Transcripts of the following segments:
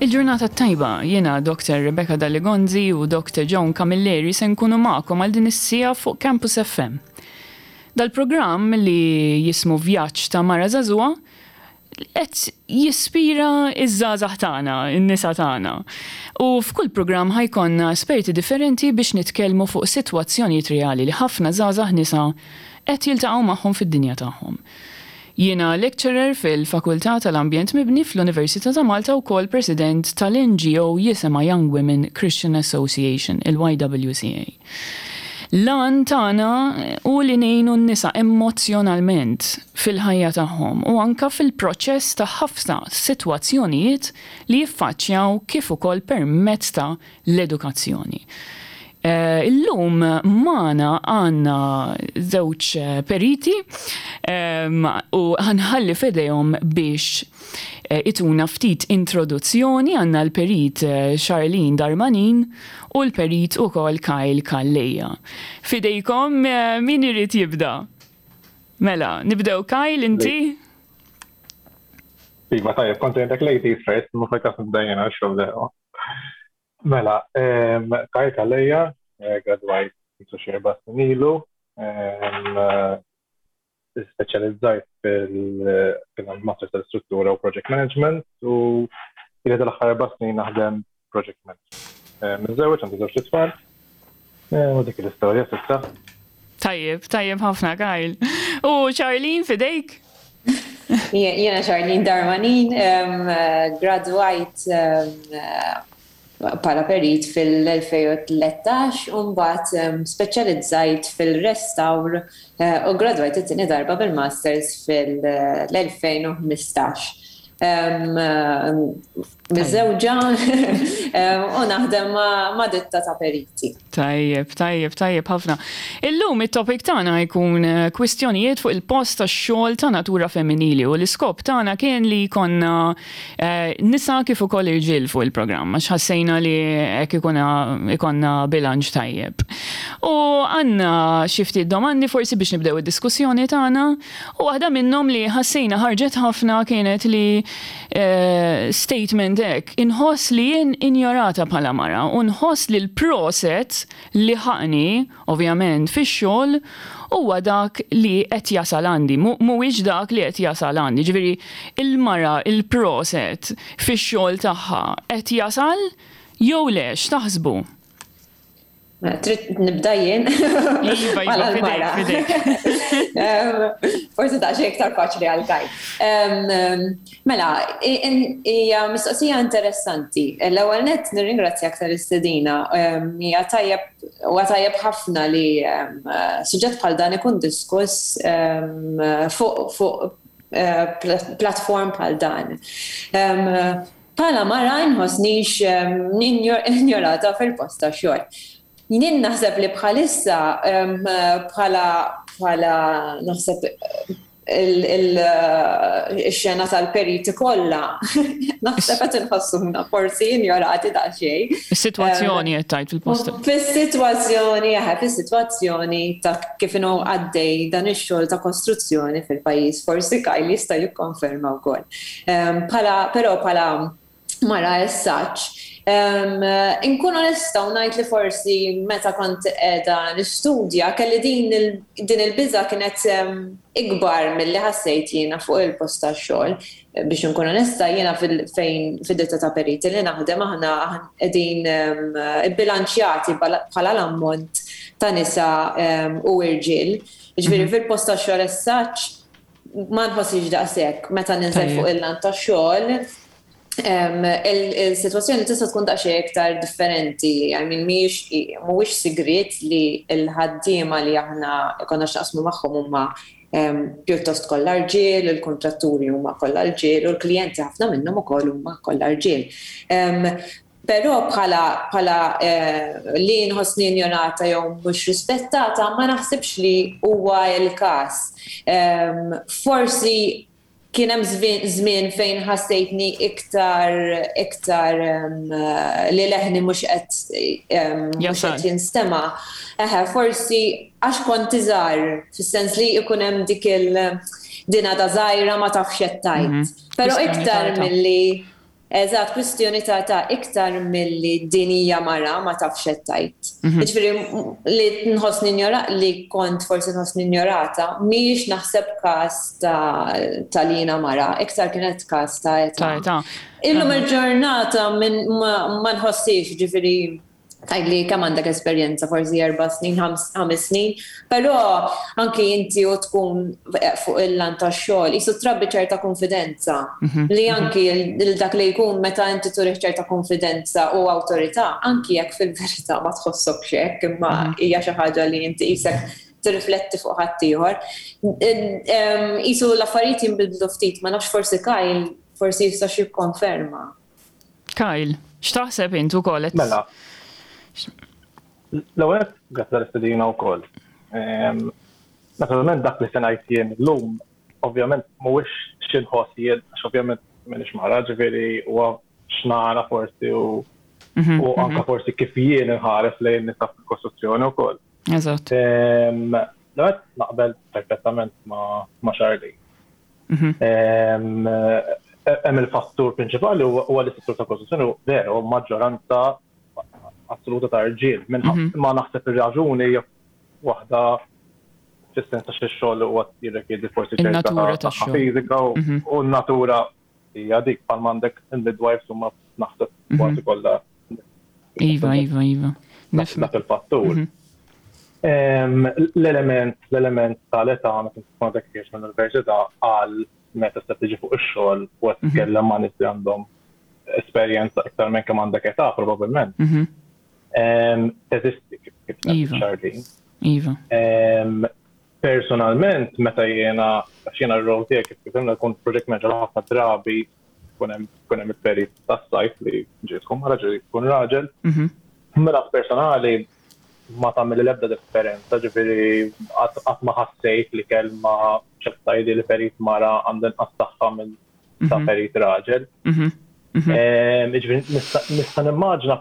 Il-ġurnata tajba, jiena Dr. Rebecca Dalligonzi u Dr. John Camilleri se nkunu magħkom għal din is-sija fuq Campus FM. Dal-programm li jismu Vjaġġ ta' Mara Żagħżugħa qed jispira iż-żgħażagħ tagħna, in-nisa tagħna. U f'kull programm ħajkonna esperti differenti biex nitkellmu fuq sitwazzjonijiet reali li ħafna żgħażagħ nisa qed jiltaqgħu magħhom fid-dinja tagħhom. Jiena lecturer fil-Fakultà tal-Ambjent Mibni fl-Università ta' Malta u kol president tal-NGO jisema Young Women Christian Association, il-YWCA. Lan tagħna u li ngħinu n-nisa emozjonalment fil-ħajja tagħhom u anka fil-proċess ta' ħafna sitwazzjonijiet li jiffaċċjaw kif ukoll permezz ta' l-edukazzjoni. Illum maħna għanna żewġ periti u ħanħalli fidejhom biex ituna ftit introduzzjoni. Għanna l-perit Charlene Darmanin u l-perit ukoll Kyle Kalleja. Fidejkom min irid jibda? Mela, nibdew Kyle, inti? Iva, tajjeb, kontentek ladies first, ma fajta f-bdajjena xogħol. Mela, Kyle Kalleja, graduajt xi ilu, speċjalizzajt fil-Master tal-Struttura u Project Management u jrid l-aħħar 4 snin naħdem Project Management. Miżewweġ għandi żewġ tfal, u dik l-istorja s'issa. Tajjeb ħafna Kyle. U Charlene fidejk? Jiena Charlene Darmanin, graduajt pala perit fil-2013 u mbagħad speċjalizzajt fil-restawr u gradwajt it-tieni darba bil-masters fil-2015. Miżewġa u naħdem ma' ditta ta' periti. Tajjeb ħafna. Illum it-topic tagħna jkun kwistjonijiet fuq il-post tax-xogħol ta' natura femminili u l-iskop tagħna kien li jkollna nisa kif ukoll irġiel fuq il-programm għax ħassejna li hekk ikonna bilanċ tajjeb. U għandna xi ftit domandi forsi biex nibdew id-diskussjoni tagħna u waħda minnhom li ħassejna ħarġet ħafna kienet li statement hekk inħoss li jien injorata bħala mara u nħoss li l-proċess li ħaqni ovvjament fix-xogħol huwa dak li qed jasal għandi, mhuwiex dak li qed jasal għandi. Ġifieri il-mara il-proċess fix-xogħol tagħha qed jasal jew le x'taħsbu? Trid nibda jien. Iva, fidejk. Forsi ta' xi iktar faċli għal Kyle. Mela, hija mistoqsija interessanti. L-ewwel nett nirringrazzjak tal-istedina. Hija tajjeb ħafna li suġġett bħal dan ikun diskuss fuq platform bħal dan. Bħala mara nħossnix injorata fil-post tax-xogħol. Jien naħseb li bħalissa bħala naħseb il-xena tal-periti kollha naħseb qed inħossuna forsi injorati daqsxejn. Is-sitwazzjoni qed tgħid fil-post. Fis-sitwazzjoni ta' kif inhu għaddej dan ix-xogħol ta' kostruzzjoni fil-pajjiż forsi Kyle jista' jikkonferma wkoll. Però bħala mara as-saġġ inkunu nistgħu ngħid li forsi meta kont qiegħda nistudja kelli din il-biża kienet ikbar milli ħassejt jiena fuq il-post tax-xogħol. Biex inkun onesta jiena fid-ditta ta' periti li naħdem aħna qegħdin ibbilanċjati bħala l-ammont ta' nisa u irġiel. Jiġifieri fil-post tax-xogħol as-saġġ ma nħossix daqshekk meta ninżel fuq il-land tax-xogħol. Il-sitwazzjoni tista' tkun daqsxejn iktar differenti, mhuwiex sigriet li l-ħaddiema li aħna konna x'naqsmu magħhom huma pjuttost kollha irġiel, il-kontratturi huma kollha irġiel u l-klijenti ħafna minnhom ukoll huma kollha irġiel. Però bħala li nħossni injorata jew mhux rispettata ma naħsibx li huwa l-każ. Forsi kien hemm żmien fejn ħassejtni iktar li leħni mhux qed jinstema'. Forsi għax kont iżgħar fis-sens li jkun hemm dik il-dina ta' żgħira ma tafx qed tgħid. Però iktar milli Eżatt, kwistjoni ta' iktar milli din hija mara ma tafx qed tajt. Jiġifieri li nħoss li kont forsi nħoss ninjorata, mhijiex naħseb każ ta' li jiena mara, iktar kienet każ ta' età. Illum il-ġurnata ma nħossix ġifieri tajli kemm għandek esperjenza forsi 4 snin, 5 snin, però anke inti u tkun fuq il-lan tax-xogħol qisu trabbi ċerta konfidenza li anke dak li jkun meta inti turih ċerta konfidenza u awtorità, anke jekk fil-verità ma tħossokx hekk imma hija xi ħaġa li inti qisek tirrifletti fuq ħadd ieħor. Qisu l-affarijiet jinbidlu ftit, ma nafx forsi Kyle forsi jista' jikkonferma. Kyle, x'taħseb int ukoll? Mela. L-ewwel grazzi tal-istudina wkoll. Naturalment dak li se ngħid jien illum ovvjament mhuwiex xi nħossijiet għax ovvjament m'iniex mara ġifieri huwa x'nara forsi u anke forsi kif jien inħares lejn nisa fil-kostruzzjoni wkoll. Eżatt. L-ewwel naqbel perfettament ma' Charlie. Hemm il-fattur prinċipali huwa l-istruttur ta' kostruzzjoni veru maġġoranza assoluta ta' rġiel. Ma naħseb ir-raġuni waħda fis-sens ta' xogħol huwa jirrikjedi forsi ċerta ta' fiżika u n-natura hija dik bħal m'għandek il-midwives huma naħseb kważi kollha. Iva. Dak il-fattur. L-element tal-età meta tkun dak kif mill-università għal meta se tiġi fuq ix-xogħol u qed tkellem ma' nies li għandhom esperjenza iktar minn kemm għandek età probabbilment. Teżisti kif Charlie. Iva. Personalment, meta jiena r-rol tiegħek kif qed nkun project manager ħafna drabi kun hemm il-perit tas-sajf li ġej tkun mara ġej tkun raġel. Mela personali ma tagħmel l-ebda differenza, ġifieri qatt ma ħassejt li kelma ċettajdi li perit mara għandha inqas saħħa minn ta' perit raġel. Nista' nimmaġna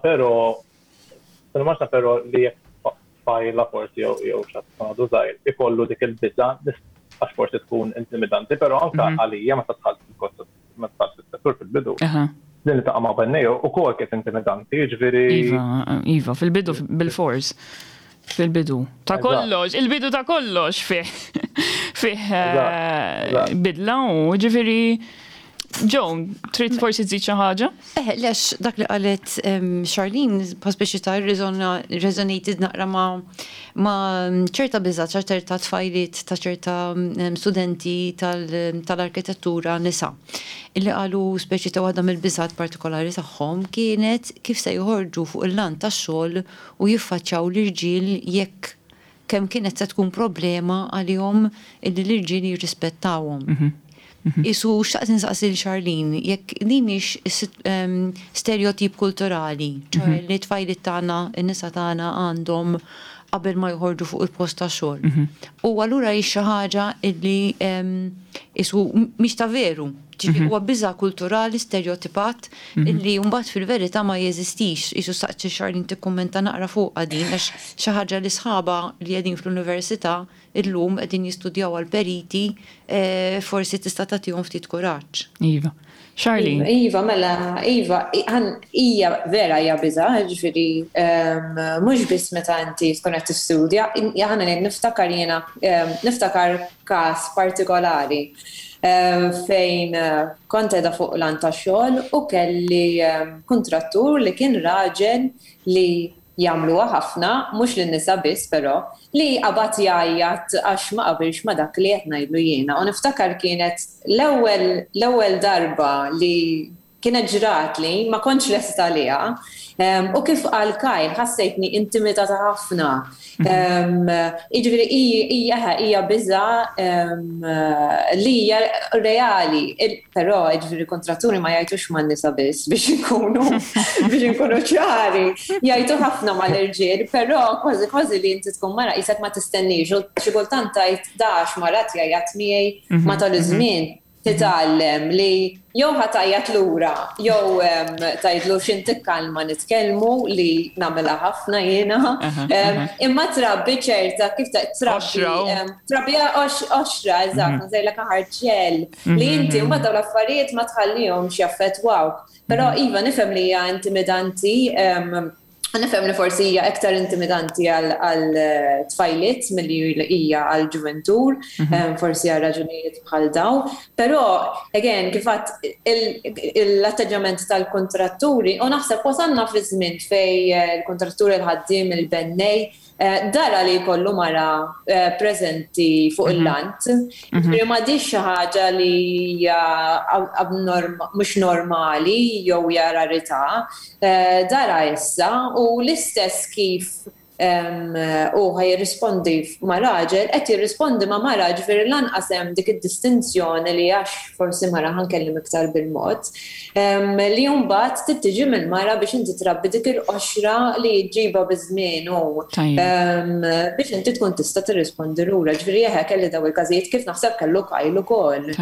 però li fajla forsi jew x'għadu żgħir ikollu dik il-biża għax forsi tkun intimidanti, però anke għalija ma tadħal fis-settur fil-bidu. Din li taqa' ma' bennejju ukoll kif intimidanti, jiġifieri. Iva, fil-bidu bil-fors. Fil-bidu. Ta' kollox, il-bidu ta' kollox fih bidla u ġifieri. Joan, trid forsi tżid xi ħaġa? Lex dak li qalet Charlene pospeċità resonated naqra ma' ċerta biżgħat ċerta tfajliet ta' ċerta studenti tal-arkitettura nisa. Illi qalu speċità waħda mill-biżgħat partikolari tagħhom kienet kif se joħorġu fuq il-lan tax-xogħol u jiffaċċjaw l-irġiel jekk kemm kienet se tkun problema għalihom illi l-irġiel jirrispettawhom. Isu xtaqt insaqsi l-Charlene, jekk li mhix stereotip kulturali, li tfajlit tagħna, in-nisa tagħna għandhom qabel ma jħorġu fuq il-post ta' xogħol. U allura hi xi ħaġa li isu mhix ta' veru. Huwa biża' kulturali stereotipat illi mbagħad fil-verità ma jeżistix. Isu saqsi Charlene tikkummenta naqra fuqha din għax xi ħaġa li sħaba li qegħdin fl-università illum qegħdin jistudjaw għall-periti forsi tista' tagħtihom ftit kuraġġ. Iva. Charlene. Iva, mela, hija vera hija biża', ġifieri mhux biss meta inti tkun qed tistudja, aħna niftakar każ partikolari fejn kont qiegħda fuq lan tax-xogħol u kelli kontrattur li kien raġel li jagħmluha ħafna, mhux lin-nisa biss però, li qabad jgħajjat għax ma qabilx ma dak li qed ngħidlu jiena. U niftakar kienet l-ewwel darba li kienet ġrat li ma kontx lesta għaliha. U kif qal Kyle ħassejtni intimidata ħafna. Jiġifieri hija biża' li hija reali, però jiġifieri kontratturi ma jgħidux man-nisa biss biex inkunu ċari. Jgħidu ħafna mal-irġiel, però kważi li inti tkun mara qisek ma tistennix. Xi kultant tgħid dax mara jgħid miegħi matul iż-żmien. titgħallem li jew ħatajjat lura, jew tgħidlu x'in tikkalma nitkellmu li nagħmilha ħafna jiena, imma trabbi ċerta kif trabbi oxra eżatt, żejlek ħarġel li inti mbagħad dawn l-affarijiet ma tħallihomx jaffettwawk. Però iva nifhem li hija intimidanti. Nifhem li forsi hija iktar intimidanti għal tfajliet milli hija għal ġuventur, forsi għal raġunijiet bħal daw. Però, again, kif l-atteġġament tal-kontratturi, u naħseb wasanna fi żmien fej il-kontratturi l-ħaddiem il-bennej dara li jkollu mara preżenti fuq il-lant. Ġifieri m'għadix xi ħaġa li hija mhux normali jew hija rarità, dara issa u l-istess kif u ħajrispondi ma' raġel, qed jirrispondi ma' mara, ġifieri lanqas hemm dik id-distinzjoni li għax forsi mara ħankellim iktar bil-mod, li mbagħad tiġi minn mara biex inti trabbi dik il-qoxra li ġiba biżmien u biex inti tkun tista' tirrispondi lura. Ġifieri kelli daw il-każijiet kif naħseb kellu Kyle ukoll.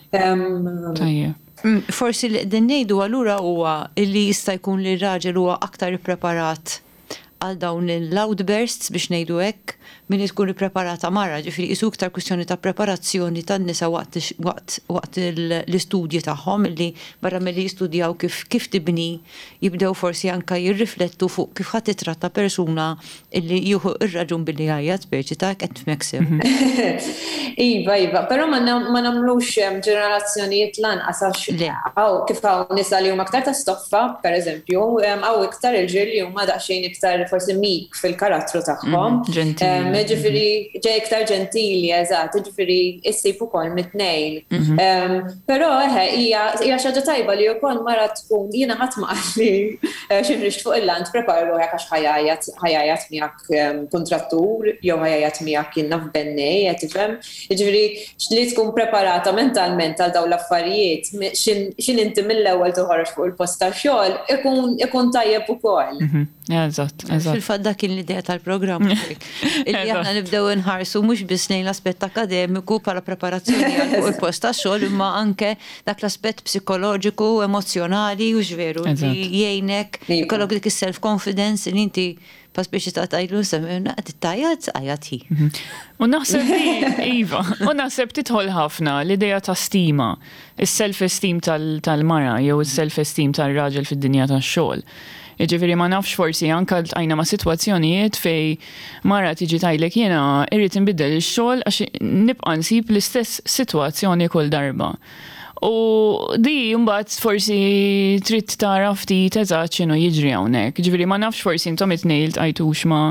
Forsi li qegħdin ngħidu allura huwa li jista' jkun li r-raġel huwa aktar ippreparat għal dawn il-outbursts biex ngħidu hekk milli tkun ippreparata mara, ġifieri qisu iktar kwistjoni ta' preparazzjoni tan-nisa waqt l-istudji tagħhom li barra milli jistudjaw kif tibni jibdew forsi anke jirriflettu fuq kif ħadd titratta persuna illi jieħu ir-raġun billi ħajjat speċi qed tmeksem. Iva, però ma nagħmlux ġenerazzjonijiet lanqas għax kif hawn nisa li huma aktar ta' stoffa, pereżempju, hawn iktar il-ġiel li huma daqsxejn iktar forsi mik fil-karattru tagħhom. Ġifieri ġej iktar ġentili, eżatt, ġifieri issib ukoll mit-tnejn. Però hija xi ħaġa tajba li wkoll mara tkun jiena ħadd ma qal li xi nrixt fuq il-lant prepara ruħek għax ħajjajat miegħek kontrattur jew ħajjajat miegħek jiena f'bennej, qed tifhem. Jiġifieri li tkun preparata mentalment għal dawn l-affarijiet x'in inti mill-ewwel toħroġ fuq il-post tax-xogħol ikun tajjeb ukoll. Eżatt. Fil-fatt dak l-idea tal-programm. Illi aħna nibdew nħarsu mhux biss lejn l-aspett akademiku bħala preparazzjoni għal fuq il-post tax-xogħol, imma anke dak l-aspett psikoloġiku, emozjonali u x'veru li jgħinek ikollok dik is-self-confidence li inti pa' speċi ta' tajlu semmerna qed ittajjat hi. U naħseb iva, u naħseb titħol ħafna l-idea ta' stima, is-self-esteem tal-mara jew is-self-esteem tal-raġel fid-dinja tax-xogħol. Ġifieri ma nafx forsi anke ltqajna ma' sitwazzjonijiet fej mara tiġi tajlek jiena irrid inbiddel ix-xogħol għax nibqa' nsib l-istess sitwazzjoni kull darba. U di mbagħad forsi trid tara ftit eżatt x'inhu jiġri hawnhekk. Ġifieri ma nafx forsi intom it-tnejn ltqajtux ma'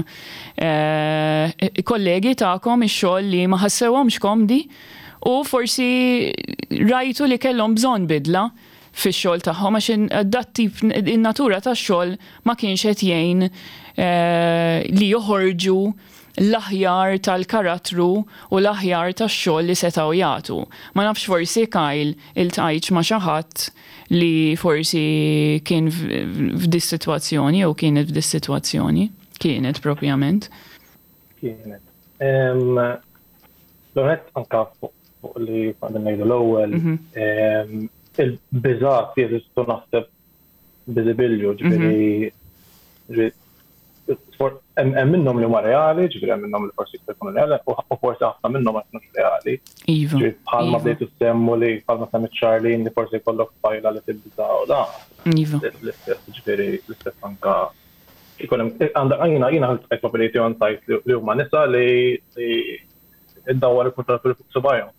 kollegi tagħkom ix-xogħol li ma ħassewhomx komdi u forsi rajtu li kellhom bżonn bidla fix-xogħol tagħhom għax dat-tip in-natura tax-xogħol ma kienx qed jgħin li joħorġu l-aħjar tal-karattru u l-aħjar tax-xogħol li setgħu jagħtu. Ma nafx forsi Kyle iltqajtx ma' xi ħadd li forsi kien f'dis sitwazzjoni jew kienet f'dis sitwazzjoni. Kienet propjament. Kienet. L-għet anka fuq li għandin ngħidu l-ewwel il-biżat jeżistu naħseb biżibilju, ġifieri hemm minnhom li huma reali, ġifieri hemm minnhom li forsi jkunu reali u forsi ħafna minnhom ma kienux reali. Ġifieri bħalma bdejtu semmu li bħalma semmit Charlene li forsi jkollok fajla li tibbiża u da. Ġifieri l-istess anka ikun hemm jiena ħadd mobility on site li huma nisa li iddawwar il-kontratturi fuq subajhom.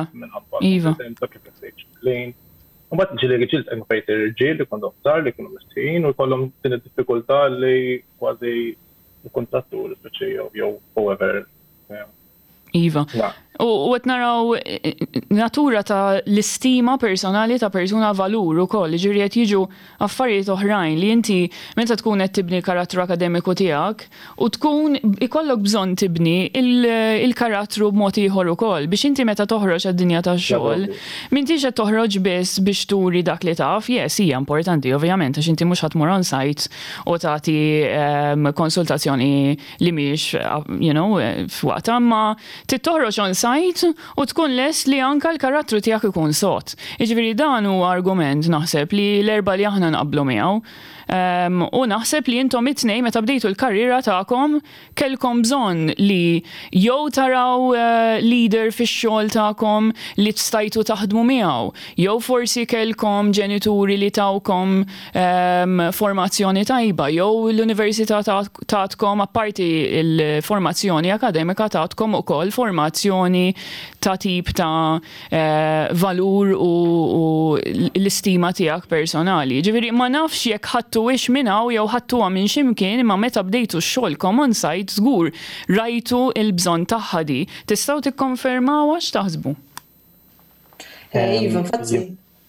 Minħabba Mbagħad ġieli ġilt hemm fejn ir-irġiel li kondhom żgħar li kienu mistħin u jkollhom din id-diffikultà li kważi l-kontrattur speċi jew whoever. Iva. U qed naraw natura ta' l-istima personali ta' persuna valur ukoll, ġifieri qed jiġu affarijiet oħrajn li inti meta tkun qed tibni l-karattru akademiku tiegħek u tkun ikollok bżonn tibni il-karattru b'mod ieħor ukoll biex inti meta toħroġ għad-dinja tax-xogħol m'intix qed toħroġ biss biex turi dak li taf, hija importanti ovvjament għax inti mhux ħadd tmur on site u tagħti konsultazzjoni li mhix f'waqtha, ma tittoħroġ on on-site u tkun lest li anka l-karattru tiegħek ikun sod. Jiġifieri dan huwa argument naħseb li l-erba' li aħna nqabblu miegħu. U naħseb li intom it-tnejn meta bdejtu l-karriera tagħkom kellkom bżonn li jew taraw leader fix-xogħol tagħkom li stajtu taħdmu miegħu, jew forsi kellkom ġenituri li tawkom formazzjoni tajba, jew l-università tagħtkom apparti l-formazzjoni akademika tagħtkom ukoll formazzjoni ta' tip ta' valur u l-istima tiegħek personali. Ġifieri ma nafx jekk ħattuwix minnaw jew ħattuha minn ximkien imma meta bdejtu x-xogħolkom on-site żgur rajtu l-bżonn tagħha di. Tistgħu tikkonfermaw għax taħsbu? Iva, infatti.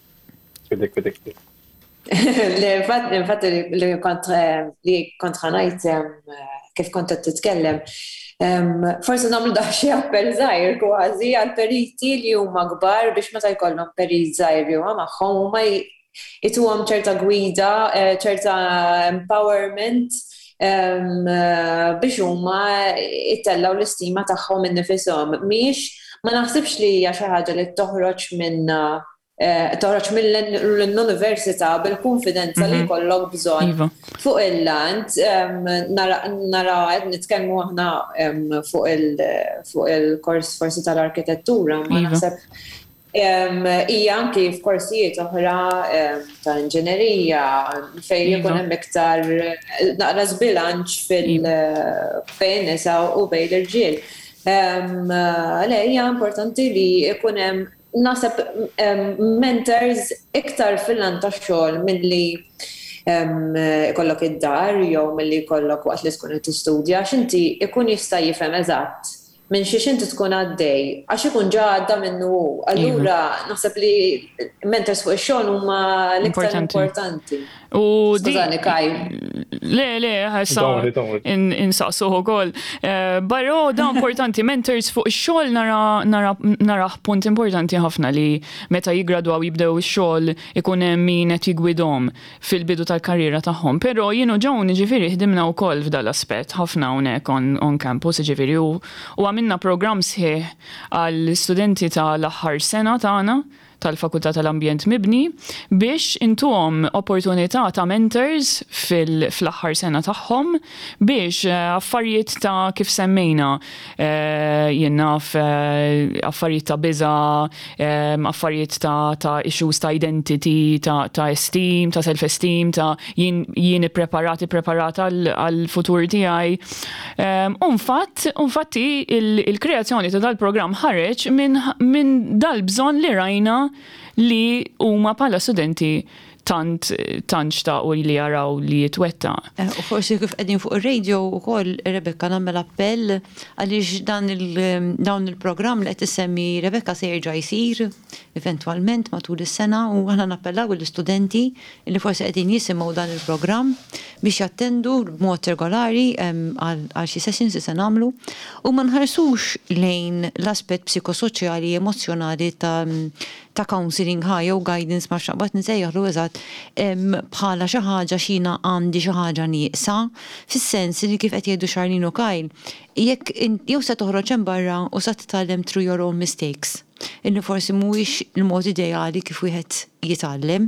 Infatti li kont ħanajt kif kont titkellem. Forse nagħmlu daħxi appell żgħir kważi għal periti li huma kbar biex meta jkollhom perit żgħir li huma magħhom huma jituhom ċerta gwida, ċerta empowerment biex huma jittellaw l-istima tagħhom innifishom. Ma naħsibx li hija xi ħaġa li toħroġ mill-università bil-konfidenza li jkollok bżonn fuq il-land. Naraw qed nitkellmu aħna fuq il-kors forsi tal-arkitettura, ma naħseb hija anke f'korsijiet oħra ta' inġinerija fejn ikun hemm iktar naqra żbilanċ bejn nisa u bejn l-irġiel. Hija importanti li ikun hemm naħseb mentors iktar fil-lan tax-xogħol milli ikollok id-dar jew milli jkollok waqt li tkun qed tistudja x'inti ikun jista' jifhem eżatt minn xiex inti tkun għaddej, għax ikun ġa għadda minnu. Allura naħseb li mentors fuq ix-xogħol huma l-iktar importanti. Skużani, Kaj. Le, insaqsuh ukoll. Barra da importanti, mentors fuq ix-xogħol naraħ punt importanti ħafna li meta jiggradwaw jibdew ix-xogħol ikun hemm min qed jigwidhom fil-bidu tal-karriera tagħhom. Però jienu ġew ġifieri ħdimna wkoll f'dan l-aspett ħafna hawnhekk on campus ġifieri u għamilna programm sħiħ għall-studenti tal-aħħar sena tagħna tal-Fakultà tal-Ambjent Mibni biex intuhom opportunità ta' mentors fl-aħħar sena tagħhom biex affarijiet ta' kif semmejna affarijiet ta' biża, affarijiet ta' issues ta' identity, ta' esteem, ta' self-esteem, ta' jien preparata għal-futur tiegħi. Infatti il-kreazzjoni ta' dal-programm ħareġ minn dal-bżonn li rajna li huma bħala studenti tant xtaqu li jaraw li jitwetta. U forsi kif qegħdin fuq ir-radio wkoll Rebecca nagħmel appell għaliex dawn il-programm li qed issemmi Rebecca se jerġa' jsir eventwalment matul is-sena u aħna nappellaw l-istudenti li forsi qegħdin jisimgħu dan il-programm biex jattendu b'mod regolari għal xi sessions li se nagħmlu u ma nħarsux lejn l-aspett psikosoċjali emozjonali ta' counseling jew guidance ma xaqbat nsejjaħlu eżatt bħala xi ħaġa xina għandi xi ħaġa nieqsa fis-sens li kif qed jgħidu Charlene u Kyle jekk jew se toħroġ hemm barra u se titgħallem through your own mistakes illi forsi mhuwiex il-mod ideali kif wieħed jitgħallem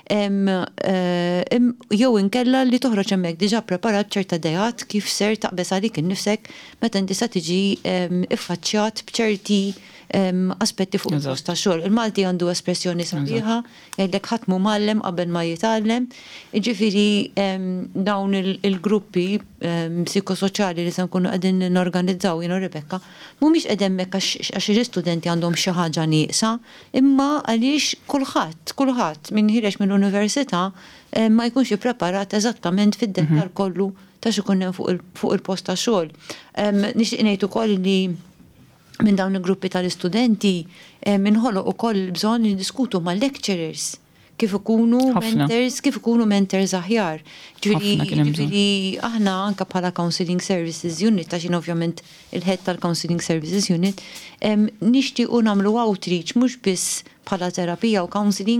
jew inkella li toħroġ hemmhekk diġà preparat ċerta idejat kif ser taqbes għalik innifsek meta inti se tiġi iffaċċjat b'ċerti aspetti fuq il-post ta' xogħol. Il-Malti għandu espressjoni sabiħa, jgħidlek ħadd mu mallem qabel ma jitgħallem. Jiġifieri dawn il-gruppi psikosoċjali li se nkunu qegħdin norganizzaw jien u Rebecca mhumiex qegħdin hemmhekk għax l-istudenti għandhom xi ħaġa nieqsa, imma għaliex kulħadd min ħireġ mill-università ma jkunx ippreparat eżattament fid-dettall kollu ta' x'ikun hemm fuq il-post ta' xogħol. Nixtieq ngħid ukoll li minn dawn il-gruppi tal-istudenti minħoloq ukoll bżonn niddiskutu mal-lecturers kif ikunu mentors aħjar. Ġifieri aħna anke bħala Counseling Services Unit ta' xin ovvjament il-head tal-Counseling Services Unit nixtiequ nagħmlu outreach mhux biss bħala terapija u counseling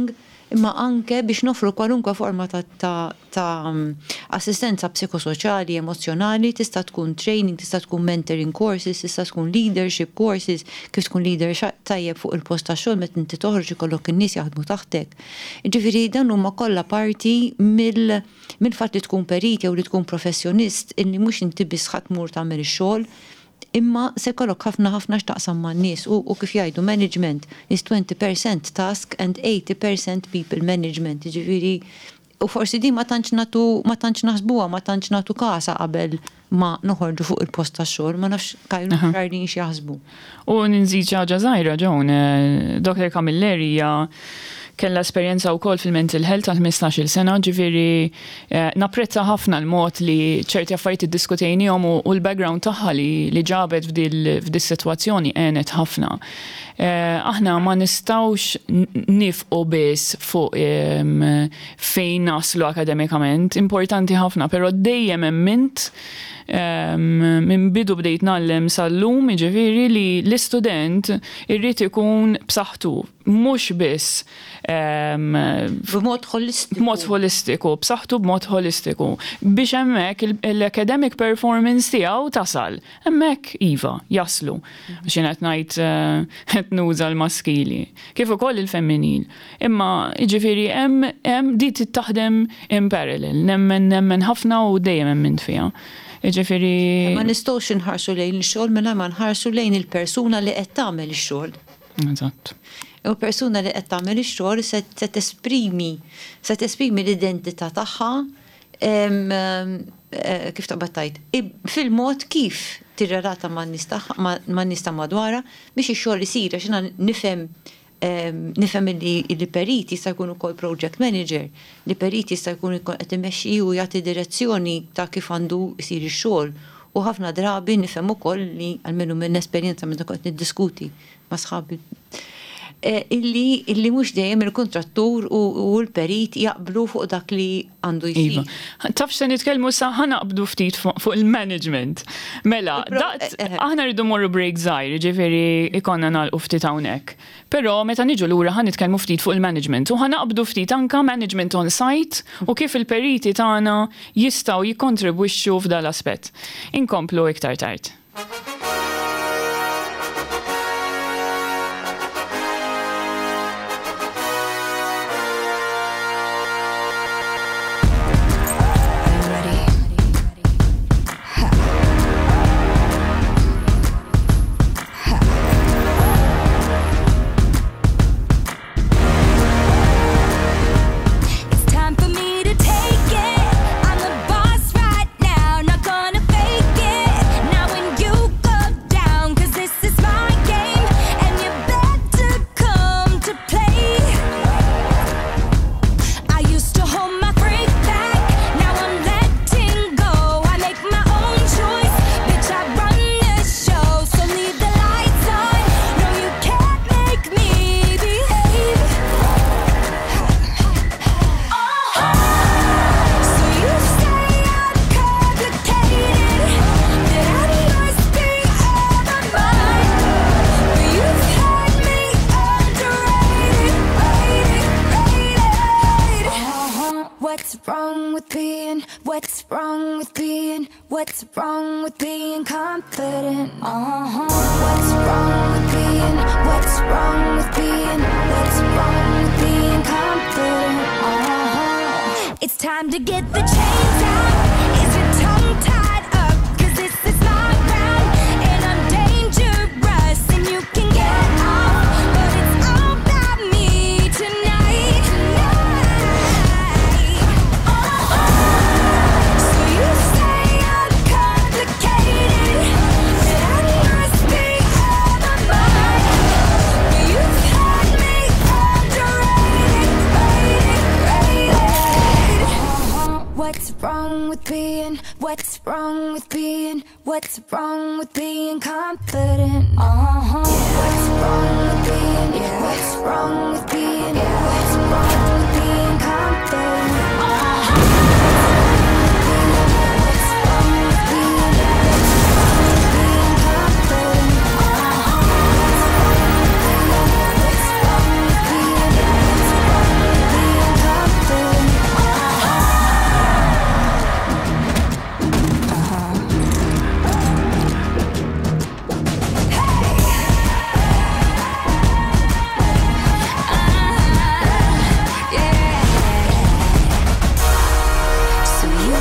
imma anke biex nofru kwalunkwe forma ta' assistenza psikosoċjali, emozjonali, tista' tkun training, tista' tkun mentoring courses, tista' tkun leadership courses, kif tkun leader tajjeb fuq il-post ta' xogħol meta inti toħroġ ikollok in-nies jaħdmu taħtek. Ġifieri dan huma kollha parti mill-fatt li tkun perit jew li tkun professjonist illi mhux inti biss ħadd tmur tagħmel ix-xogħol, imma se kollok ħafna x'taqsam man-nies u kif jgħidu management is 20% task and 80% people management. Ġifieri u forsi di ma tantx naħsbuha, ma tantx nagħtu kasa qabel ma noħorġu fuq il-post tax-xogħol, ma nafx kajru xarrin x'jaħsbu. U ninżid xi ħaġa żgħira Ġon, Dr. Camilleri kella esperjenza wkoll fil-mental health għal 15-il sena, ġifieri napprezza ħafna l-mod li ċerti affarijiet iddiskutejnihom u l-background tagħha li ġabet f'dis-sitwazzjoni għenet ħafna. Aħna ma nistgħux nifqu biss fuq fejn naslu akademikament, importanti ħafna, però dejjem hemmint minn bidu bdejt nallem sal-lum, ġifieri li l-istudent irrid ikun b'saħħtu, mhux biss b'mod holistiku, b'saħħtu b'mod holistiku, biex hemmhekk l-academic performance tiegħu tasal. Hemmhekk iva jaslu. Biex qed ngħid qed nuża l-maskili, kif ukoll il-femminil. Imma jiġifieri hemm di taħdem in parallel, nemmen ħafna u dejjem hemm fiha. Ġifieri ma nistgħux inħarsu lejn il-xogħol mingħajr ma nħarsu lejn il-persuna li qed tagħmel ix-xogħol. Eżatt. U persuna li qed tagħmel ix-xogħol se tesprimi l-identità tagħha kif taqbad tgħid fil-mod kif tirrelata man-nies ta' madwarha biex ix-xogħol isir għax nifhem li perit jista' jkun ukoll project manager, li perit jista' jkun qed imexxi u jagħti direzzjoni ta' kif għandu jsir ix-xogħol. U ħafna drabi nifhem ukoll li almenu minn esperjenza meta kont niddiskuti ma' sħabi illi mhux dejjem il-kontrattur u l-perit jaqblu fuq dak li għandu jsir. Tafx se nitkellmu sa ħanaqbdu ftit fuq il-management. Mela, aħna rridu morru break żgħir, ġifieri ikonna nagħlqu ftit hawnhekk. Però meta niġu lura ħanitkellmu ftit fuq il-management u ħanaqbdu ftit anke management on site u kif il-periti tagħna jistgħu jikkontribwixxu f'dal aspett. Inkomplu iktar tard. What's wrong with being confident? What's wrong with being confident? It's time to get the chains out. Is your tongue tied up? 'Cause this is my ground and I'm dangerous and you can get off, but it's all about me tonight. So you say I'm complicated, that I must be out of my mind, but you've had me underrated, rated. What's wrong with being confident? What's wrong with being confident?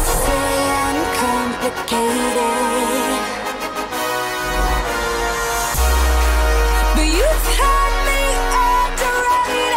say I'm complicated, but you've had me underrated.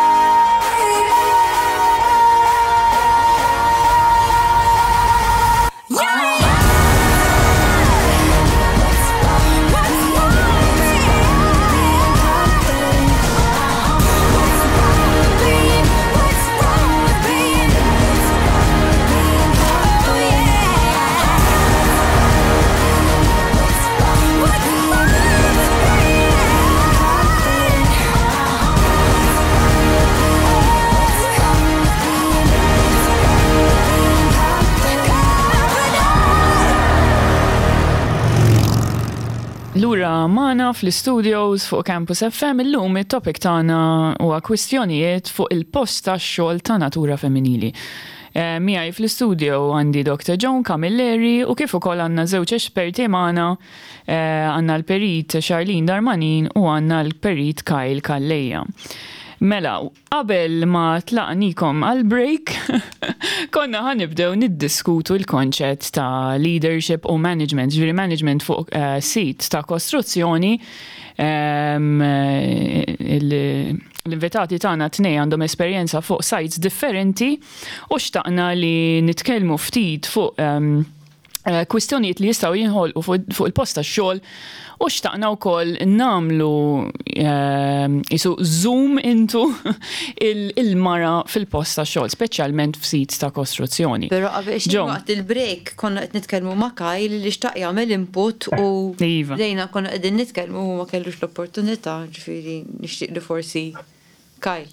Lura mana fl-studios fuq Campus FM illum it-topic tagħna huwa kwistjonijiet fuq il-post tax-xogħol ta' natura femminili. Miegħi fl-istudio għandi Dr. Joan Camilleri u kif ukoll għandna żewġ esperti magħna, għandna l-perit Charlene Darmanin u għandna l-perit Kyle Kalleja. Mela, qabel ma tlaqnikom għal-break, konna ħanibdew niddiskutu l-konċett ta' leadership u management, ġviri management fuq sit ta' kostruzzjoni. L-invitati tagħna tnej għandhom esperjenza fuq sites differenti u xtaqna li nitkellmu ftit fuq kwistjonijiet li jistgħu jinħolqu fuq il-post tax-xogħol u xtaqna wkoll nagħmlu isu zoom into il-mara fil-post tax-xogħol, speċjalment f'sits ta' kostruzzjoni. Però qabel waqt il-break konna qed nitkellmu ma' Kyle li xtaq jagħmel input u dejna konna qegħdin nitkellmu u ma kellux l-opportunità, ġifieri nixtieq li forsi Kyle.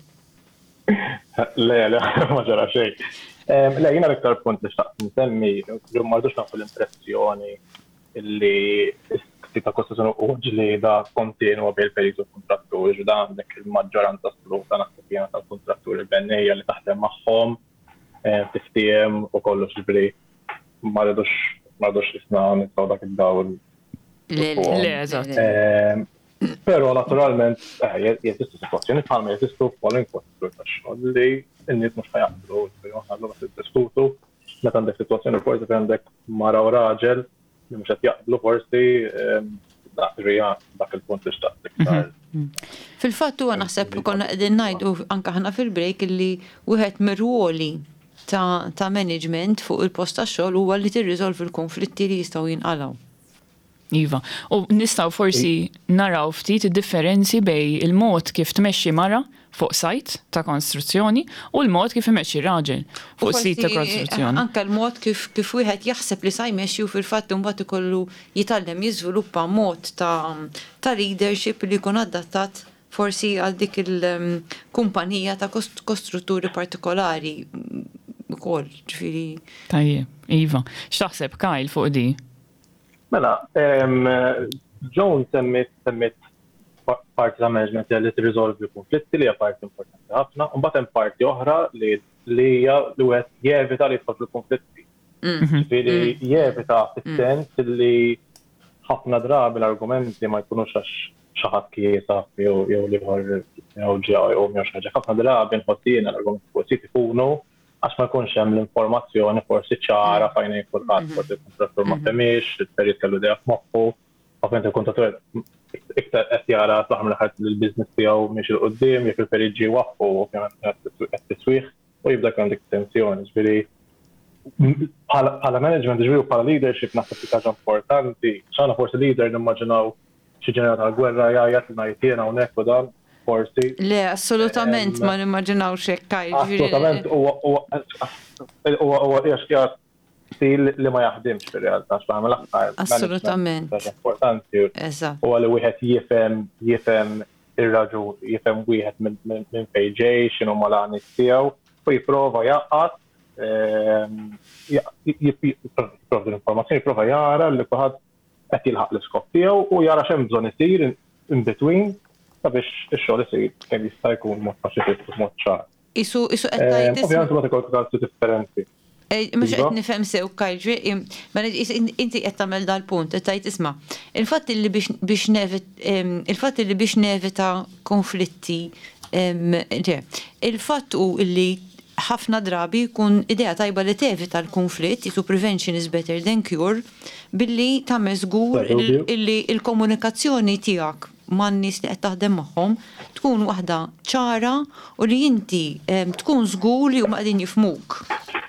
Le, ma ġara xejn. Le, jiena l-iktar punt li xtaqt nsemmi, li m'għadux nafu l-impressjoni illi s-sit ta' kostruzzjoni u ġlieda kontinwa bil-periodu kontratturi, ġuda għandek il-maġġoranza assoluta naħseb jiena tal-kontratturi bennejja li taħdem magħhom tiftiem u kollox ġibri ma rridux isna nitsaw dak id-dawl. Le, eżatt. Però naturalment jeżistu sitwazzjoni bħalma jeżistu kwalunkwe settur tax-xogħol li n-nies mhux ħajaqblu, ħallu ma tiddiskutu meta għandek sitwazzjoni forsi fejn għandek mara u raġel li mhux qed jaqblu forsi dak il-punt li xtaqt iktar. Fil-fatt huwa naħseb li konna qegħdin ngħidu anke ħana fil-break illi wieħed mir-ruoli ta' management fuq il-post tax-xogħol huwa li tirriżolvi l-konflitti li jistgħu jinqalgħu. Iva, u nistgħu forsi naraw ftit id-differenzi bej il-mod kif tmexxi mara fuq sajt ta' konstruzzjoni u l-mod kif imexxi raġel fuq sit ta' konstruzzjoni. Anke l-mod kif wieħed jaħseb li sa jmexxi u fil-fatt imbagħad ikollu jitgħallem jiżviluppa mod ta' leadership li jkun adattat forsi għal dik il-kumpanija ta' kostrutturi partikolari ukoll, ġifieri. Tajjeb, Iva. X'taħseb Kyle fuq di? Mela, Joan semmit parti ta' management li tirriżolvi konflitti li hija parti importanti ħafna, u mbagħad hemm parti oħra li hija li wieħed jevita li jfadlu konflitti. Ġifieri jevita fis-sens li ħafna drabi l-argumenti ma jkunux għax xi ħadd kiesaf jew ieħor jew ġew jew xi ħaġa. Ħafna drabi nħossina l-argumenti fuq sit ikunu għax ma jkunx hemm l-informazzjoni forsi ċara fejn kulħadd forsi il-kontrattur ma femix, il-perit kellu dejja f'moħħu, ovvjament il-kontrattur iktar qed jara fl-aħħar mill-aħħar il-business tiegħu mhix il quddiem jekk il-perit ġie waqqfu ovvjament qed tiswieħ u jibda kemm dik tensjoni. Ġifieri bħala management ġifieri bħala leadership naħseb li ħaġa importanti. X'għandna forsi leader nimmaġinaw xi ġeneral tal-gwerra jgħid ngħid jiena hawnhekk u dan. Forsi. Le, assolutament ma nimmaġinawx hekk Kyle. Assolutament huwa qiegħed stil li ma jaħdimx fir-realtà x'għamel l-aħħar. Assolutament. Importanti. Huwa li wieħed jifhem ir-raġun, jifhem wieħed minn fejn ġej, x'inhu mal-għaniet tiegħu u jipprova jaqqat jipprovdi l-informazzjoni, jipprova jara li kulħadd qed jilħaq l-iskop tiegħu u jara x'hemm bżonn isir in between sabiex ix-xogħol isir kemm jista' jkun mod paċifiku mod ċar. Isu qed tgħid ovvjament ma tkun kalzi differenti. Mhux qed nifhem sew Kyle, inti qed tagħmel dal-punt, qed tgħid isma' il-fatt li biex nevita konflitti il-fatt hu li ħafna drabi jkun idea tajba li tevita l-konflitt, to prevention is better than cure, billi tagħmel żgur illi il-komunikazzjoni tiegħek man-nies li qed taħdem magħhom tkun waħda ċara u li inti tkun żgur li huma qegħdin jifhmuk.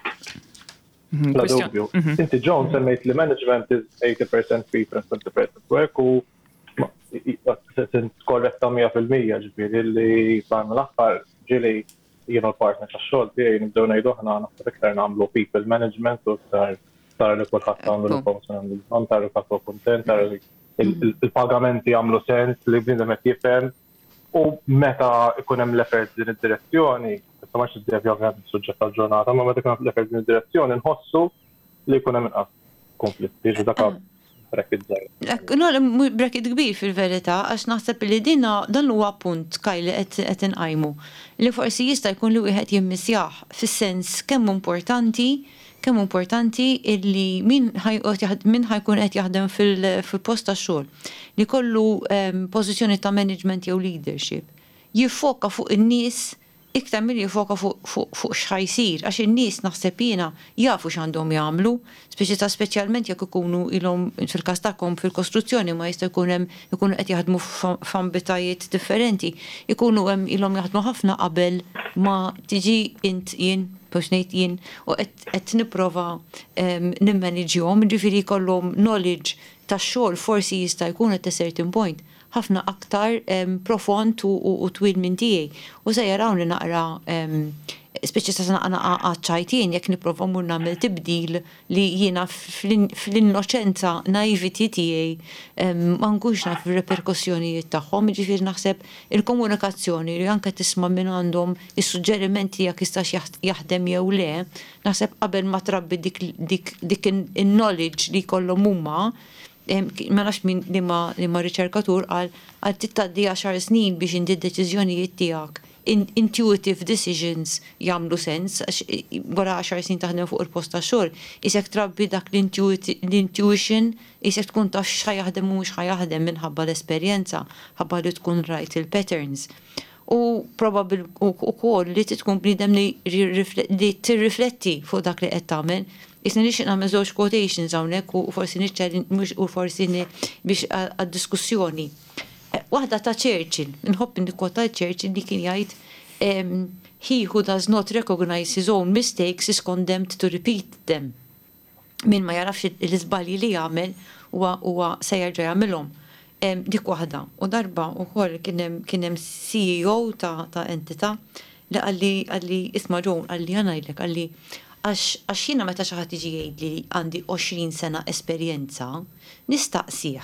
La dubju. Inti John semmejt li management is 80% people and 20% work u korretta 100% ġifieri li fl l-aħħar ġieli jiena l-partner tax-xogħol tiegħi nibdew ngħidu aħna naħseb iktar nagħmlu people management u sar li kulħadd għamlu l-promotion tar il-kapo kuntent, tar il-pagamenti għamlu sens li bniedem qed jifhem u meta ikun hemm l-effert din id-direzzjoni, issa ma x'iddevi ovvjament suġġett tal-ġurnata, ma meta ikun hemm l-effert din id-direzzjoni nħossu li jkun hemm inqas konflitti dak bracket żgħir. No, bracket kbir fil-verità għax naħseb li dan huwa punt Kajli qed inqajmu li forsi jista' jkun li wieħed jimmissjah fis-sens kemm importanti illi min ħajkun qed jaħdem fil-post tax-xogħol li kollu pożizzjoni ta' management jew leadership jiffoka fuq in-nies iktar milli jiffoka fuq x'ħajsir għax in-nies naħseb jiena jafu x'għandhom jagħmlu, speċjalment jekk ikunu ilhom fil-każ tagħhom fil-kostruzzjoni ma jista' jkunu qed jaħdmu f'ambitajiet differenti, ikunu hemm ilhom jaħdmu ħafna qabel ma tiġi jien u qed nipprova nimmaniġjhom, ġifieri jkollhom knowledge tax-xogħol forsi jista' jkun at a certain point ħafna aktar profond u twil minn tiegħi. U se jarawni naqra speċi sa għaċċajtien jekk nipprova mmur nagħmel tibdil li jiena fl-innoċenza naivity tiegħi ma nkunx naf ir-reperkussjonijiet tagħhom, jiġifieri naħseb il-komunikazzjoni li anke tisma' minn għandhom is-suġġerimenti jekk jistax jaħdem jew le, naħseb qabel ma trabbi dik in-knowledge li jkollhom huma ma nafx min li ma riċerkatur għal titgħaddi 10 snin biex inti d-deċiżjonijiet tiegħek intuitive decisions jagħmlu sens għax wara 10 snin taħdem fuq il-post tax-xogħol isek trabbi dak l-intuition isek tkun taf x'ħajaħdem u mhux ħajaħdem minħabba l-esperjenza ħabba li tkun right il-patterns. U probabil ukoll li tkun bniedem li tirrifletti fuq dak li qed tagħmel. Isna nixtieq nagħmel żewġ quotations hawnhekk u forsi niċċellin u forsi biex għad-diskussjoni. Waħda ta' Churchill, nħobb nikkwota Churchill li kien jgħid he who does not recognize his own mistakes is condemned to repeat them. Min ma jarafx l-iżbalji li jagħmel huwa se jerġa' jagħmilhom. Dik waħda. U darba wkoll kien hemm CEO ta' entità li għalli isma' John għalli ngħidlek għalli għax jiena meta xi ħadd jiġi jgħidli għandi 20 sena esperjenza, nistaqsih.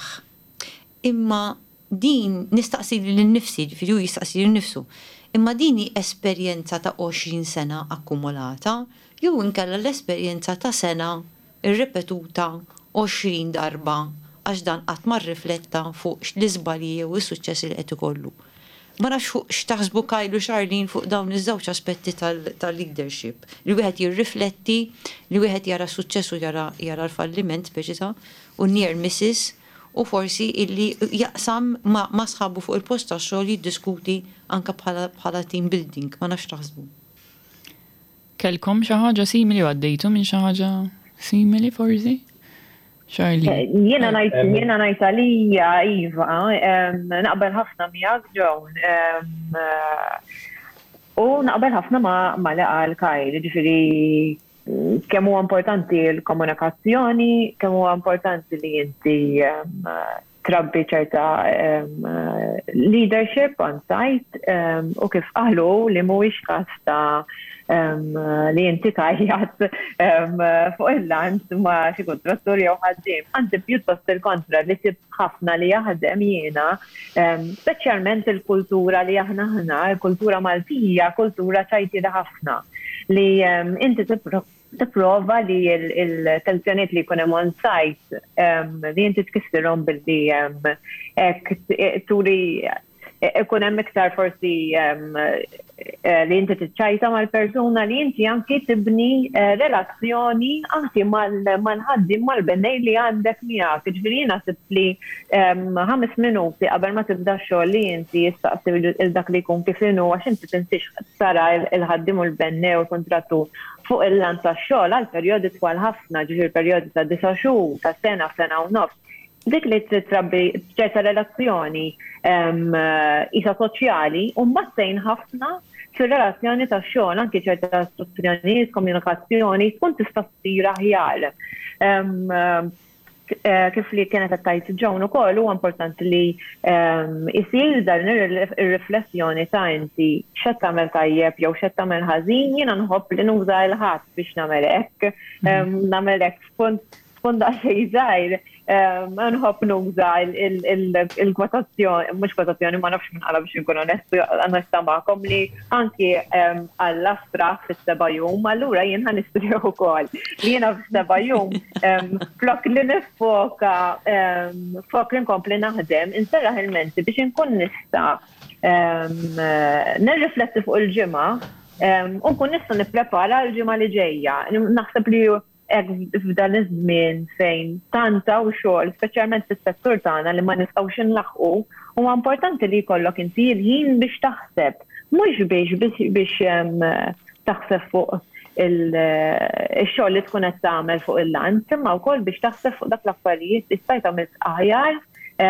Imma din nistaqsi lil-nifsi, ġifieri hu jistaqsi lil-nifsu. Imma din hi esperjenza ta' 20 sena akkumulata, jew inkella l-esperjenza ta' sena irrepetuta 20 darba għax dan qatt ma rrifletta fuq l-iżbalji jew is-suċċess li qed ikollu. Ma nafx fuq x'taħsbu Kajlu Charlene fuq dawn iż-żewġ aspetti tal-leadership. Li wieħed jirrifletti, li wieħed jara suċċess u jara l-falliment speċita u near misses u forsi illi jaqsam ma sħabu fuq il-post tax-xogħol jiddiskuti anke bħala team building, ma nafx taħsbu. Kellkom xi ħaġa simili u għaddejtu minn xi ħaġa simili forsi? Charlie. Jiena ngħid għalija Iva, naqbel ħafna miegħek John. U naqbel ħafna ma laqal Kajli, ġifieri kemm huwa importanti l-komunikazzjoni, kemm huwa importanti li inti trabbi ċerta leadership on site u kif qalu li mhuwiex każ ta' li inti tajjat fuq il-lant ma' xi kontrattur jew ħaddiem. Anzi pjuttost il-kontra li tib ħafna li jaħdem jiena, speċjalment il-kultura li aħna il-kultura Maltija, kultura ċajtida ħafna li inti tipprova li il-tensjoniet li jkun hemm on site li inti tkissirhom billi hekk turi ikun hemm iktar forsi li inti tiċċajta mal-persuna li inti anki tibni relazzjoni anki mal-ħaddim mal-benej li għandek miegħek. Ġifieri naħseb li 5 minuti qabel ma tibda xogħol li inti jistaqsi dak li jkun kif inhu għax inti tinsix tara il-ħaddim u l-bennej u l-kontrattur fuq il-lan tax-xogħol għal perjodi twal ħafna, ġifier perjodi ta' 9 xhur, ta' sena u nofs. Dik li titrabbi ċerta relazzjoni isa soċjali u mbassejn ħafna fir-relazzjoni tax-xogħol anke ċerta istruzzjonijiet, komunikazzjoni tkun tista' ssir aħjar. Kif li kienet tajt Joan ukoll huwa importanti li jsir dan ir-riflessjoni ta' inti x'qed tagħmel tajjeb jew x'qed tagħmel ħażin, jiena nħobb li nuża l-ħadd biex nagħmel hekk, nagħmel hekk fond xejn żgħir. Nħobb nuża il-kwotazzjoni, mhux kwotazzjoni ma nafx minqala biex inkun onesta magħkom li anki għall-astra fis-7 jum, allura jien ħanistrih ukoll. Li jiena fis-7 jum flok li nifoka flok li nkompli naħdem, inserraħ il-menti biex inkun nista' nirrifletti fuq il-ġimgħa u nkun nista' nipprepara l-ġimgħa li ġejja. Naħseb li f'dan iż-żmien fejn tanta u xogħol, speċjalment fis-settur tagħna li ma nistgħux inlaħqu, huwa importanti li jkollok inti l-ħin biex taħseb, mhux biex taħseb fuq il-xogħol li tkun qed tagħmel fuq il-lanċ, imma wkoll biex taħseb fuq dak l-affarijiet li stajt tagħmel aħjar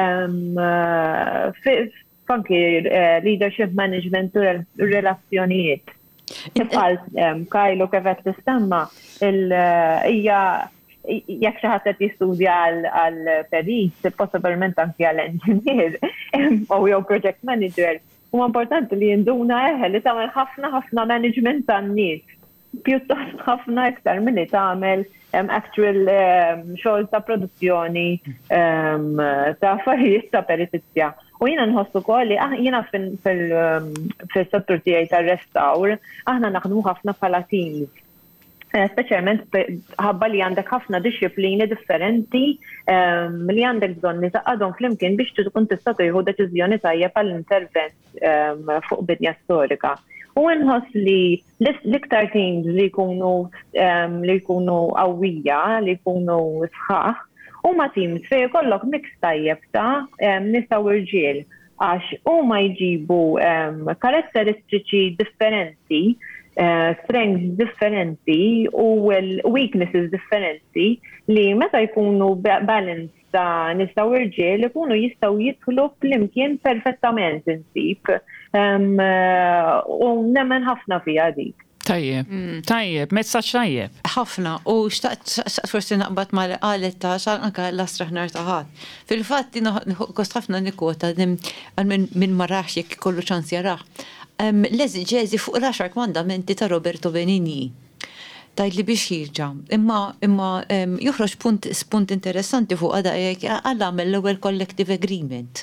f'anki leadership management u relazzjonijiet. Kifqal Kajlu kif qed tistemma hija jekk xi ħadd qed jistudja għall-perit, possibilment anke għall-engineer u jew project manager, huwa importanti li jinduna li tagħmel ħafna management tan-nies. Pjuttost ħafna iktar milli tagħmel actual xogħol ta' produzzjoni ta' affarijiet ta' peritizja. U jiena nħossu wkoll li jiena fil-settur tiegħi tar-restawr aħna naħdmu ħafna bħala teams. Speċjalment ħabba li għandek ħafna disċiplini differenti li għandek bżonn li taqgħadhom flimkien biex tkun tista' tieħu deċiżjoni tajjeb għall-intervent fuq bidja storika. U nħoss li l-iktar teams li jkunu qawwija, li jkunu sħaħ, huma teams fejn ikollok mix tajjeb ta' nisa u rġiel għax huma jġibu karatteristiċi differenti, strengths differenti u weaknesses differenti li meta jkunu balance ta' nisa u rġiel ikunu jistgħu jidħlu flimkien perfettament insib u nemmen ħafna fiha dik. Tajjeb, messaġġ tajjeb. Ħafna, u xtaqt forsi naqbad ma li qalet ta' anke l-astra ħnar ta' ħadd. Fil-fatt kost ħafna nikkwota minn ma raħx jekk ikollu ċans jarah. L-eżiġeżi fuq l-10 mandamenti ta' Roberto Benigni. Tajt li biex jirġa. Imma joħroġ punt interessanti fuq għadajek għal-għamel l-ewwel collective agreement.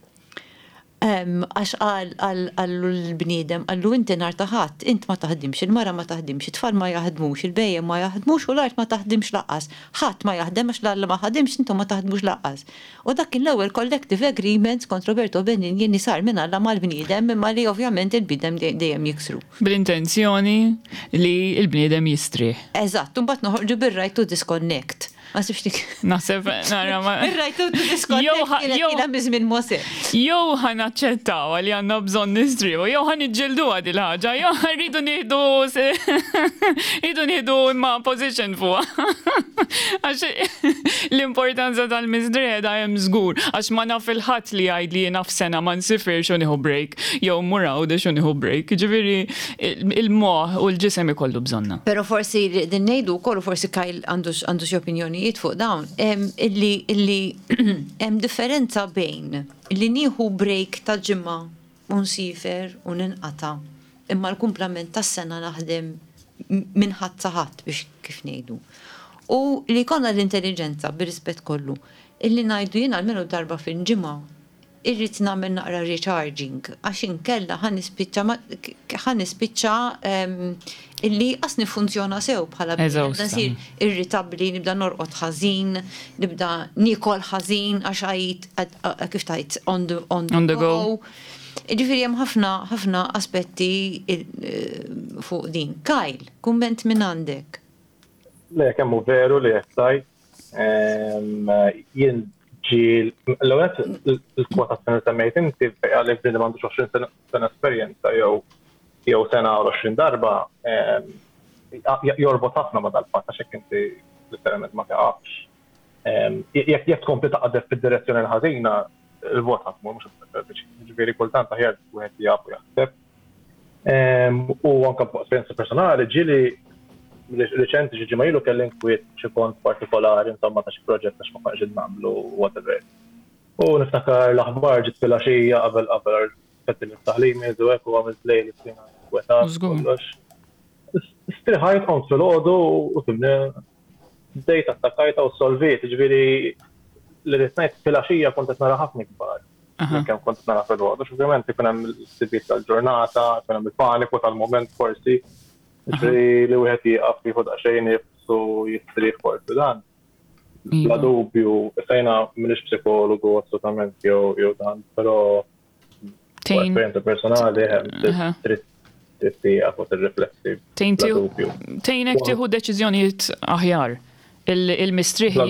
Għax għall-bniedem, għallu inti nar taħat, int ma taħdimx, il-mara ma taħdimx, it-tfal ma jaħdmux, il-bejjem ma jaħdmux u l-art ma taħdimx laqqas. ħadd ma jaħdem għax l-alla ma taħdimx, intom ma taħdmux laqqas. U dak kien l-ewwel collective agreement kont Roberto Benigni li sar minn alla mal-bniedem imma li ovvjament il-bniedem dejjem jiksru. Bl-intenzjoni li il-bniedem jistrieħ. Eżatt, imbagħad noħorġu bir-right to disconnect. Ma sibx dik. Naħseb nara ma. Ir-right to disconnect kienet mizmin mose. Jew ħanaċċettaw li għandna bżonn nistriħu, jew ħaniġġeldu għadi l-ħaġa, jew rridu nieħdu imma position fuqha. Għax l-importanza tal-miżdrieda hemm żgur, għax ma naf il-ħadd li jgħid li jiena f'sena ma nsifirx u nieħu break, jew muraw dex u nieħu break. Ġifieri il-moħħ u l-ġisem ikollu bżonna. Però forsi din ngħidu wkoll forsi Kyle għandu xi opinjoni fuq dawn, illi hemm differenza bejn li nieħu break ta' ġimgħa u nsifer u ninqata' imma l-kumplament tas-sena naħdem minn ħadd sa ħadd biex kif ngħidu. U li jkollna l-intelligenza bir-rispett kollu, illi ngħidu jien almenu darba fil-ġimgħa irrid nagħmel naqra recharging għax inkella ħanispiċċa illi qasni funzjona sew bħala bnedem nsir irritabbli, nibda norqod ħażin, nibda nikol ħażin għax għajt kif tajt on the go. Ġifieri hemm ħafna aspetti fuq din. Kyle, kumment minn għandek. Le, kemmu veru li jettaj, jien ġil, l-għet il-kwota s-sena semmejt inti, għalek b'din mandu 20 sena esperienza, jew sena 20 darba, jorbot ħafna ma dal-fatt, għaxek inti l-terament ma taqax. Jek tkompli taqdef fil-direzzjoni l-ħazina, il-vot ħafmu, mux ġveri kultant taħjar u jafu jaħseb. U anka esperienza personali, ġili reċenti ġiġi ma jilu kellin kwiet xi kont partikolari insomma ta' xi proġett għax ma konx nagħmlu whatever. U niftakar l-aħbar ġiet filgħaxija qabel fett il-taħlimi u hekk u għamilt playlist jiena wetat kollox. Istriħajt kont fil-għodu u tibni bdejt attakajta u solvit, ġifieri li rid ngħid filgħaxija kont qed nara ħafna kbar. Kemm kont nara fil-għodu, ovvjament ikun hemm il-sibiet tal-ġurnata, ikun hemm il-paniku tal-mument forsi. Ġifieri li wieħed jieqaf jieħu daqsxejn jifsu jistrieħ forsi dan. Bla dubju, sajna m'iniex psikologu assolutament jew dan, però esperienza personali trid tieqaf u tirrifletti. Tejnek tieħu deċiżjonijiet aħjar. Il-mistrieħ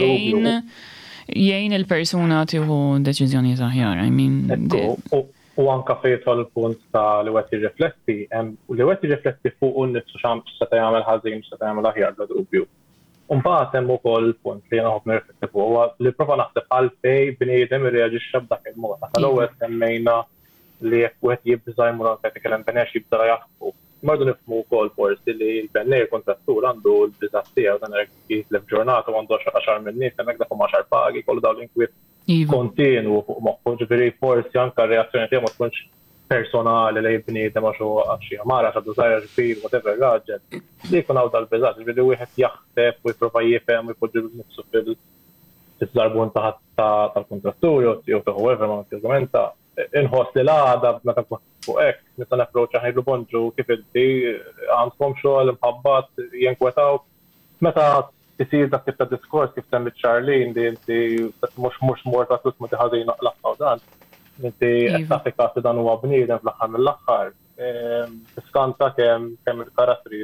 jgħin il-persuna tieħu deċiżjonijiet aħjar. U anka fejtol il-punt ta' li għet jirrifletti, u li għet jirrifletti fuq un-nifsu xam s-seta jgħamil ħazin, s-seta jgħamil aħjar bla dubju. Unbaħt hemm ukoll punt li jena ħob nirrifletti fuq, li prova naħseb għalfej bniedem irreaġixxa b'dak il-mod. Tal-ewwel semmejna li jekk wieħed jibża jmur anke tikelem benex jibda jaħsbu. Mardu nifhmu wkoll forsi li l-bennej kontrattur għandu l-biżat tiegħu dan hekk jitlef ġurnata u għandu 10 minn nies hemmhekk dak 10 pagi kollu dawn l-inkwiet kontinu fuq moħħu, ġifieri forsi anke r-reazzjoni tiegħu ma tkunx personali li bniedem għax xi mara x'għadu żgħira kbir whatever raġel. Li jkun hawn dal-biżat, ġifieri wieħed jaħseb u jipprova jifhem u jpoġġi nifsu fil-żarbun tal-kontrattur jew ta' whoever ma tiżgumenta. Inħoss li l-għada meta fuq hekk, nista' napproċċa ħajlu bonġu kif inti għandkom xogħol imħabbat jinkwetaw. Meta tisir dak tip ta' diskors kif semmit Charlene li inti mhux mort għat tusmu ħażin laqgħu dan. Inti qed tagħti każ dan huwa bniedem fl-aħħar mill-aħħar. Tiskanta kemm il-karattri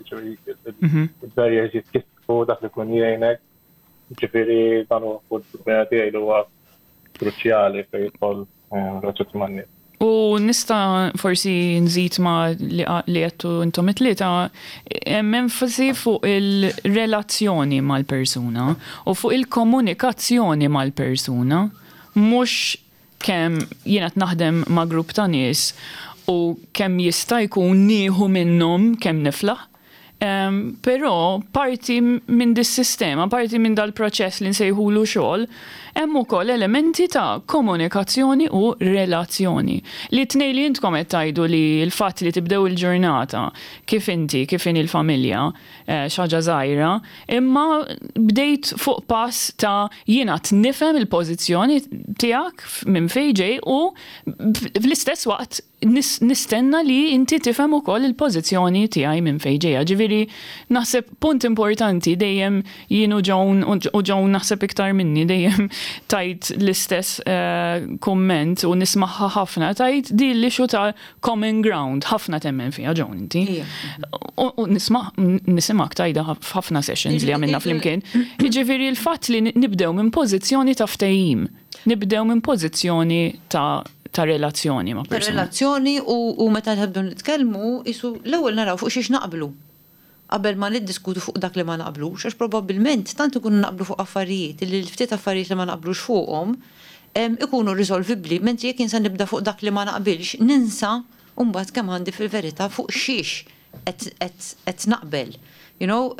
il-barriers jitkissbu dak li kun jgħinek. Ġifieri dan huwa fuq tiegħi li huwa kruċjali fejn jidħol raġut manni. U nista forsi nżid ma li għettu intom it-tlieta hemm enfasi fuq il-relazzjoni mal-persuna u fuq il-komunikazzjoni mal-persuna, mhux kemm jiena naħdem ma' grupp ta' nies u kemm jista' jkun nieħu minnhom kemm niflaħ. Però parti minn dis-sistema, parti minn dal-proċess li nsejħulu xogħol, hemm ukoll elementi ta' komunikazzjoni u relazzjoni. Li tnej li intkom qed tgħidu li l-fatt li tibdew il-ġurnata kif inti, kif in il-familja, xaġa żgħira, imma bdejt fuq pass ta' jiena nifhem il-pożizzjoni tiegħek minn fejn ġej u fl-istess waqt nistenna li inti tifhem ukoll il-pożizzjoni tiegħi minn fejn ġejja. Ġifieri naħseb punt importanti dejjem jien u Joan naħseb iktar minni dejjem tajt l-istess komment u nismaħħa ħafna tajt di li xu ta' common ground ħafna temmen fiha Joan inti. U nisimak tajda ħafna sessions li għamilna flimkien. Ġifieri l-fatt li nibdew minn pożizzjoni ta' ftehim, nibdew minn pożizzjoni ta' relazzjoni ma' persuna. Relazzjoni u meta nħabdu nitkellmu isu l-ewwel naraw fuq xiex naqblu. Qabel ma niddiskutu fuq dak li ma naqblux, għax probabbilment tant ikunu naqblu fuq affarijiet li l-ftit affarijiet li ma naqblux fuqhom ikunu risolvibbli, mentri jekk insa nibda fuq dak li ma naqbilx, ninsa u mbagħad kemm għandi fil-verità fuq xiex qed naqbel. You know,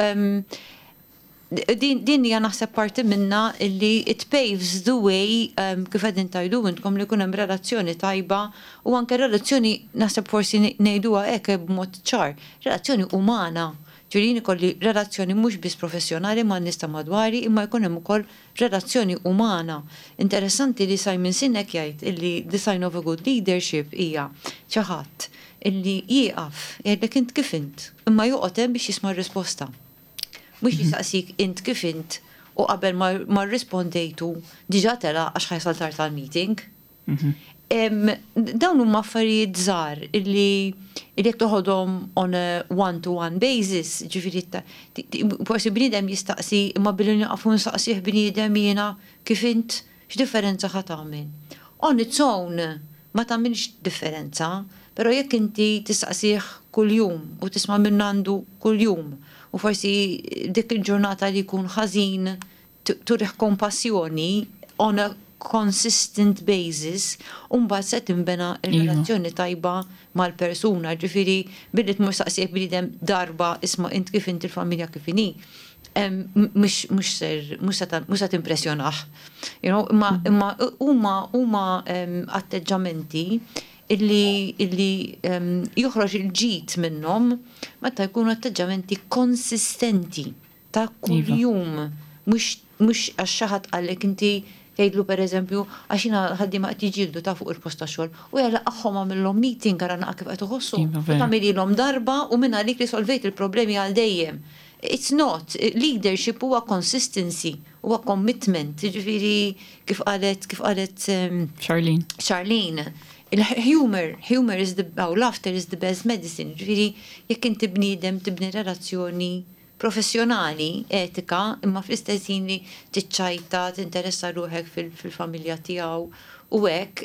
din hija naħseb parti minna li it paves the way kif qegħdin tajdu intkom li jkun hemm relazzjoni tajba u anke relazzjoni naħseb forsi ngħiduha hekk b'mod ċar, relazzjoni umana. Ġirini kolli relazzjoni mhux biss professjonali ma' nies ta' madwari imma jkun hemm ukoll relazzjoni umana. Interessanti li Simon Sinek jgħid illi the sign of a good leadership hija xi ħadd illi jieqaf jgħidlek int kif int imma joqgħod hemm biex jisma' r-risposta. Mhux jisaqsik int kif int u qabel ma rrispondejtu diġà tela għax ħajsal tard tal-meeting. dawn huma affarijiet żgħar illi jekk toħodhom on a one-to-one basis, ġifieri forsi bniedem jistaqsi imma billi naqfu nsaqsih bniedem jiena kif int x'differenza ħadd tagħmel. On its own ma tagħmilx differenza, però jekk inti tistaqsih kuljum u tisma' minn għandu kuljum u forsi dik il-ġurnata li jkun ħażin turih kompassjoni on a consistent basis, mbagħad se tinbena relazzjoni tajba mal-persuna, ġifieri billi tmur saqsijek bniedem darba isma' int kif inti l-familja kif inhi. Mhux se timpressjonah. Imma huma atteġġamenti illi joħroġ il-ġid minnhom meta jkunu atteġġamenti konsistenti ta' kuljum, mhux għax xi ħadd qallek inti tgħidlu pereżempju għax jiena ħaddiema qed jiġildu ta' fuq il-post tax-xogħol u jalla aħħom għamilhom meeting ara naqa' kif qed iħossu. Tagħmililhom darba u minn għalik li solvejt il-problemi għal dejjem. It's not. Leadership huwa consistency, huwa commitment. Ġifieri kif qalet Charlene. Humor is laughter is the best medicine. Ġifieri jekk inti bniedem tibni relazzjoni professjonali, etika, imma fl-istess ħin li tiċċajta, tinteressa ruħek fil-familja tiegħu u hekk,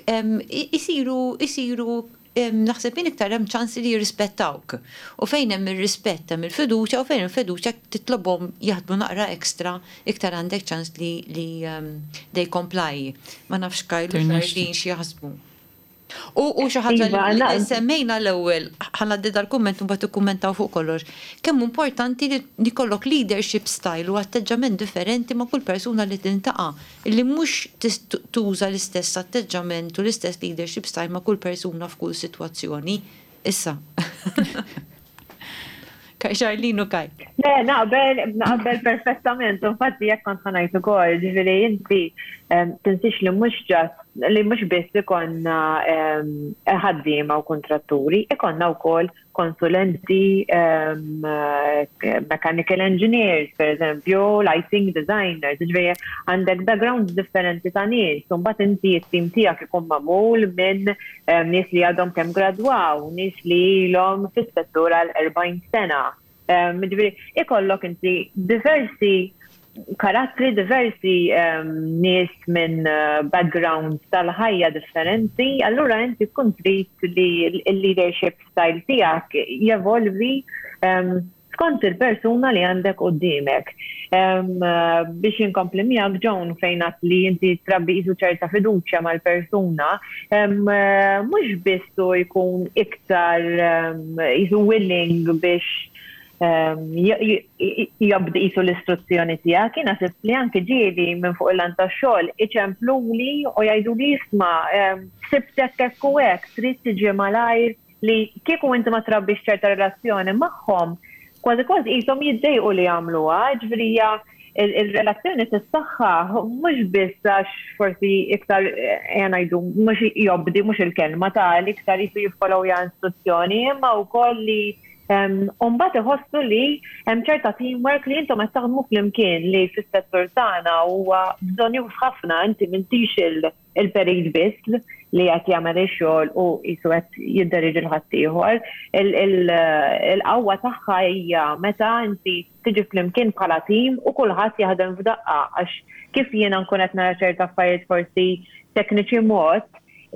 isiru naħseb jien iktar hemm ċansi li jirrispettawk. U fejn hemm ir-rispett hemm il-fiduċja u fejn il-fiduċja titlobhom jaħdmu naqra ekstra iktar għandek ċans li they comply. Ma nafx Kajlu x'għajdin xi jaħsbu. U xi ħaġa li semmejna l-ewwel ħanaddi dal-kumment u mbagħad ikkummentaw fuq kollox. Kemm importanti li kollok leadership style u atteġġament differenti ma' kull persuna li tintaqa' illi mhux tuża l-istess atteġġament u l-istess leadership style ma' kull persuna f'kull sitwazzjoni. Issa. Charlene u Kaj. Le, naqbel perfettament, infatti jekk kont ħanajt ukoll, ġifieri inti tinsix li mhux biss ikonna ħaddiema u kontratturi, ikonna wkoll konsulenti, mechanical engineers, per eżempju, lighting designers, ġifieri għandek backgrounds differenti ta' nies, u mbagħad inti t-tim tiegħek ikun magħmul minn nies li għadhom kemm gradwaw, nies li ilhom fis-settur għal 40 sena. Ġifieri ikollok inti diversi karattri, diversi nies minn backgrounds tal-ħajja differenti, allura inti tkun trid li l-leadership style tiegħek jevolvi skont il-persuna li għandek quddiemek. Biex inkompli miegħek John fejn għad li inti trabbi qisu ċerta fiduċja mal-persuna, mhux biss jkun iktar qisu willing biex jabdi jisu l-istruzzjoni tiegħek, jiena naħseb li anke ġieli minn fuq il-lan tax-xogħol iċempluli u jgħidu li jisma' sibtek hekk u hekk, trid tiġi malajr li kieku inti ma trabbix ċerta relazzjoni magħhom, kważi qishom jiddejqu li jagħmluha, ġifieri il-relazzjoni tissaħħaħ mhux biss għax forsi iktar ngħidu mhux jobdi mhux il-kelma tal iktar jisu jiffolowja istruzzjoni, imma wkoll li mbagħad iħossu li hemm ċerta teamwork li intom qed taħdmu flimkien li fis-settur tagħna huwa bżonn ħafna inti m'intix il-perid biss li qed jagħmel ix-xogħol u qisu qed jidderriġ il-ħadd ieħor. Il-qawwa tagħha hija meta inti tiġi flimkien bħala tim u kulħadd jaħdem f'daqqa għax kif jiena nkun qed nara ċerta affarijiet forsi tekniċi mod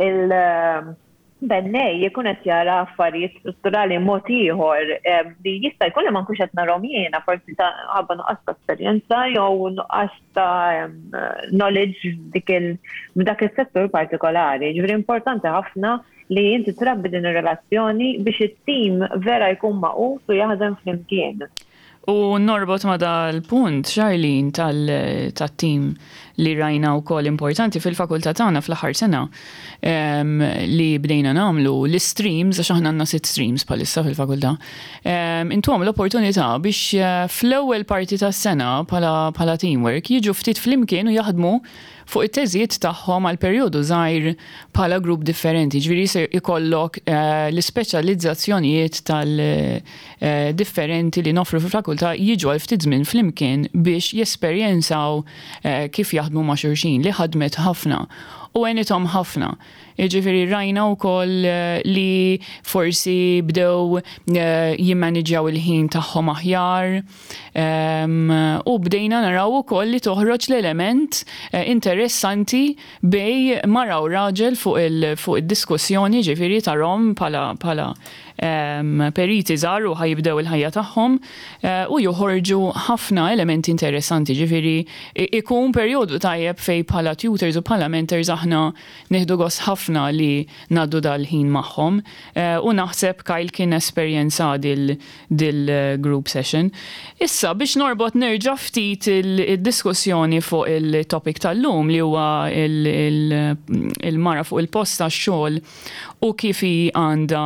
Bennej jekun qed jara affarijiet strutturali mod ieħor li jista' jkun li ma nkunx qed narhom jiena forsi ħabba nuqqas ta' esperjenza jew nuqqas ta' knowledge dak is-settur partikolari. Ġifieri importanti ħafna li inti trabbi din ir-relazzjoni biex it-tim vera jkun maqut u jaħdem flimkien. U norbot ma dal-punt, Charlene, tal-tim li rajna wkoll importanti fil-fakultà tagħna fl-aħħar sena li bdejna nagħmlu l-streams, għax aħna għandna 6 streams bħalissa fil-fakultà. Intuhom l-opportunità biex fl-ewwel parti tas-sena bħala teamwork jiġu ftit flimkien u jaħdmu fuq it-teżijiet tagħhom għal perjodu żgħir bħala grupp differenti. Ġifieri se ikollok l-ispeċjalizzazzjonijiet tal-differenti li nofru fil-fakultà jiġu għal ftit żmien flimkien biex jesperjenzaw kif jaħdmu ma' xulxin li ħadmet ħafna. u għenitom ħafna. Jiġifieri rajna wkoll li forsi bdew jimmaneġġjaw il-ħin tagħhom aħjar u bdejna naraw ukoll li toħroġ l-element interessanti bej mara u raġel fuq id-diskussjoni ġifieri tarhom bħala periti żgħar u ħajibdew il-ħajja tagħhom u joħorġu ħafna elementi interessanti ġifieri ikun perjodu tajjeb fejn bħala tutors u bħala mentors aħna nieħdu gost ħafna li ngħaddu dal-ħin magħhom u naħseb Kyle kien esperjenza dil-group session. Issa biex norbot nerġa' ftit il-diskussjoni fuq il-topic tal-lum li huwa il-mara fuq il-post tax-xogħol u kif għandha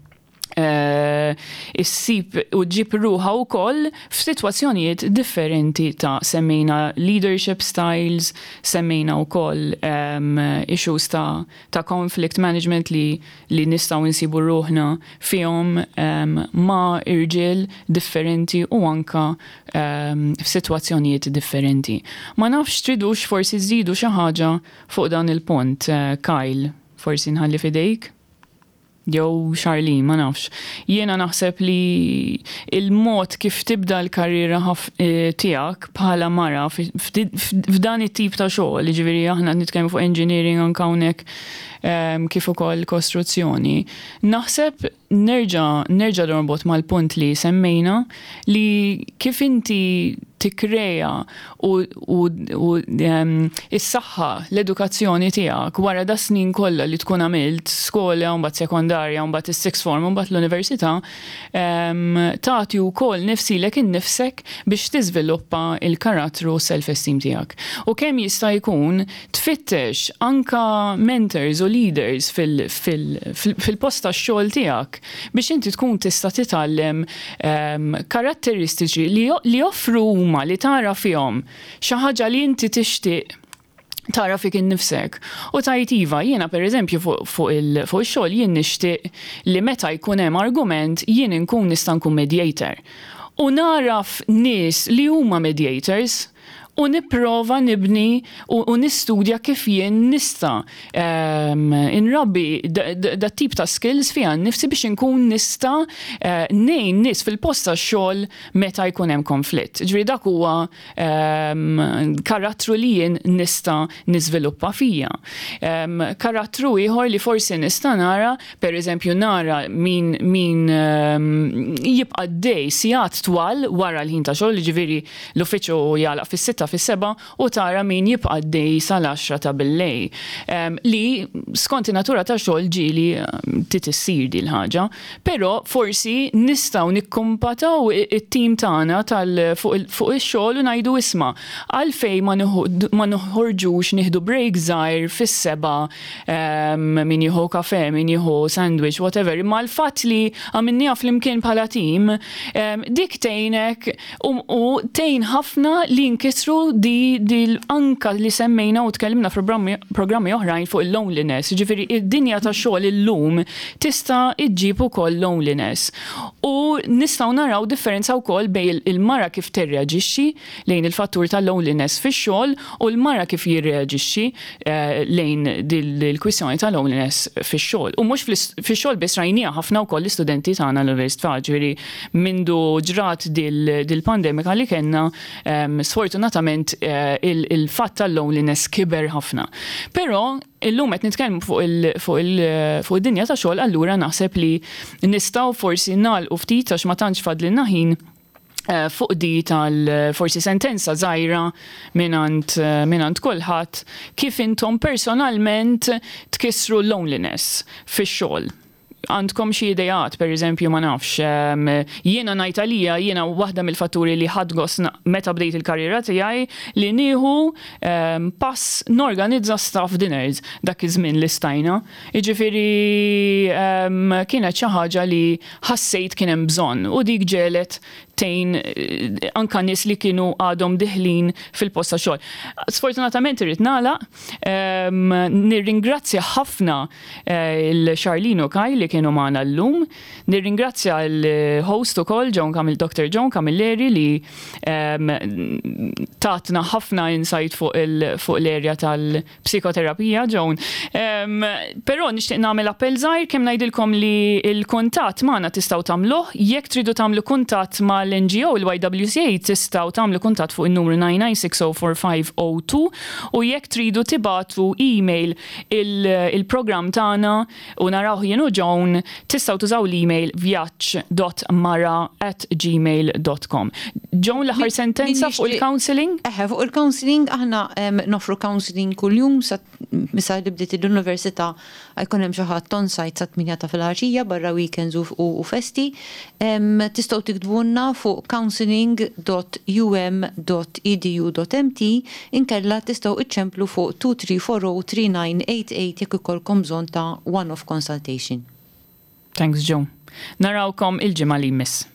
issib u ġib ruħa wkoll f'sitwazzjonijiet differenti ta' semmejna leadership styles, semmejna wkoll issues ta' conflict management li nistgħu nsibu ruħna fihom ma' irġiel differenti u anka f'sitwazzjonijiet differenti. Ma nafx tridux forsi żidu xi ħaġa fuq dan il-punt, Kyle, forsi nħalli fidejk? Jew Charlene, ma nafx. Jiena naħseb li il-mod kif tibda l-karriera tiegħek bħala mara f'dan it-tip ta' xogħol, jiġifieri aħna nitkellmu fuq engineering anke hawnhekk kif ukoll kostruzzjoni. Naħseb nerġa' norbot mal-punt li semmejna li kif inti tikkrea u is-saħħa l-edukazzjoni tiegħek wara da snin kollha li tkun għamilt skola u mbagħad sekondarja u mbagħad is-sixth form u mbagħad l-università tagħti wkoll nifsilek innifsek biex tiżviluppa l-karattru u self-esteem tiegħek. U kemm jista' jkun tfittex anka mentors u leaders fil-post tax-xogħol tiegħek biex inti tkun tista' titgħallem karatteristiċi li joffru huma li tara fihom xi ħaġa li inti tixtieq tara fik innifsek. U tajt iva, jiena pereżempju fuq ix-xogħol jien nixtieq li meta jkun hemm argument jien inkun nista' nkun mediator. U naraf nies li huma mediators u nipprova nibni u nistudja kif jien nista' inrabbi da tip ta' skills fiha nnifsi biex inkun nista' ngħin nies fil-post tax-xogħol meta jkun hemm konflitt. Ġifieri dak huwa karattru li jien nista' niżviluppa fija. Karattru ieħor li forsi nista' nara, pereżempju nara min jibqa' dej sigħat twal wara l-ħin ta' xogħol, ġifieri l-uffiċċju jagħlaq fis-sitta fis-seba u tara min jibqa' dej sal-10 ta' billej. Li skont in-natura ta' xogħol ġieli titissir di l-ħaġa, però forsi nistgħu nikkumpataw it-tim tagħna fuq ix-xogħol u ngħidu isma' għalfejn ma noħorġux nieħdu break żgħir fis-seba min jieħu kafe, min jieħu sandwich, whatever. Imma l-fatt li għamilniha flimkien bħala tim dik tgħinek u tgħin ħafna li nkissru di anka li semmejna u tkellimna f'programmi oħrajn fuq il-loneliness. Ġifieri id-dinja ta' xogħol illum tista' iġġib ukoll loneliness. U nistgħu naraw differenza wkoll bejn il-mara kif tirreaġixxi lejn il-fattur tal-loneliness fix-xogħol u l-mara kif jirreaġixxi lejn il-kwistjoni tal-loneliness fix-xogħol. U mhux fix-xogħol biss rajnija ħafna wkoll l-istudenti tagħna l-università, ġifieri mindu ġrat dil-pandemika li kellna sfortunatament il-fatt tal-loneliness kiber ħafna. Però illum qed nitkellmu fuq id-dinja ta' xogħol, allura naħseb li nistgħu forsi nagħlqu ftit għax ma tantx fadlilna ħin fuq di tal-forsi sentenza żgħira mingħand kulħadd kif intom personalment tkissru loneliness fix-xogħol. Għandkom xi idejat, pereżempju ma nafx, jiena ngħid għalija jiena waħda mill-fatturi li ħadgos meta bdejt il-karriera tiegħi li nieħu pass norganizza staff dinners dak iż-żmien li stajna. Jiġifieri kienet xi ħaġa li ħassejt kien hemm bżonn u dik ġelet tejn anka nies li kienu għadhom diħlin fil-posta xogħol. Sfortunatament irrid nagħlaq, nirringrazzja ħafna il-Charlene u Kaj li kienu magħna llum, nirringrazzja l-host ukoll Dr. Joan Camilleri li tatna ħafna insight fuq l-area tal-psikoterapija, Joan. Però nixtieq nagħmel appell żgħir kemm ngħidilkom li l-kuntatt magħna tistgħu tagħmluh, jekk tridu tagħmlu kuntatt mal-NGO il-YWCA tistgħu tagħmlu kuntatt fuq in-numru 99604502 u jekk tridu tibatu email il-programm tagħna u narawh jien u Joan tistgħu tużaw l-email vjaġġ.mara@gmail.com. Joan l-aħħar sentenza fuq il-counseling? Fuq il-counseling aħna nofru counseling kuljum sa misa li bdiet l-università jkun hemm xi ħadd on-site sa 8 ta' filgħaxija barra weekends u festi. Tistgħu tiktbulna fuq counseling.um.edu.mt inkella tistgħu iċċemplu fuq 23403988 jekk ikolkom bżonn ta' one-off consultation. Thanks, Joan. Narawkom il-ġimgħa li jmiss.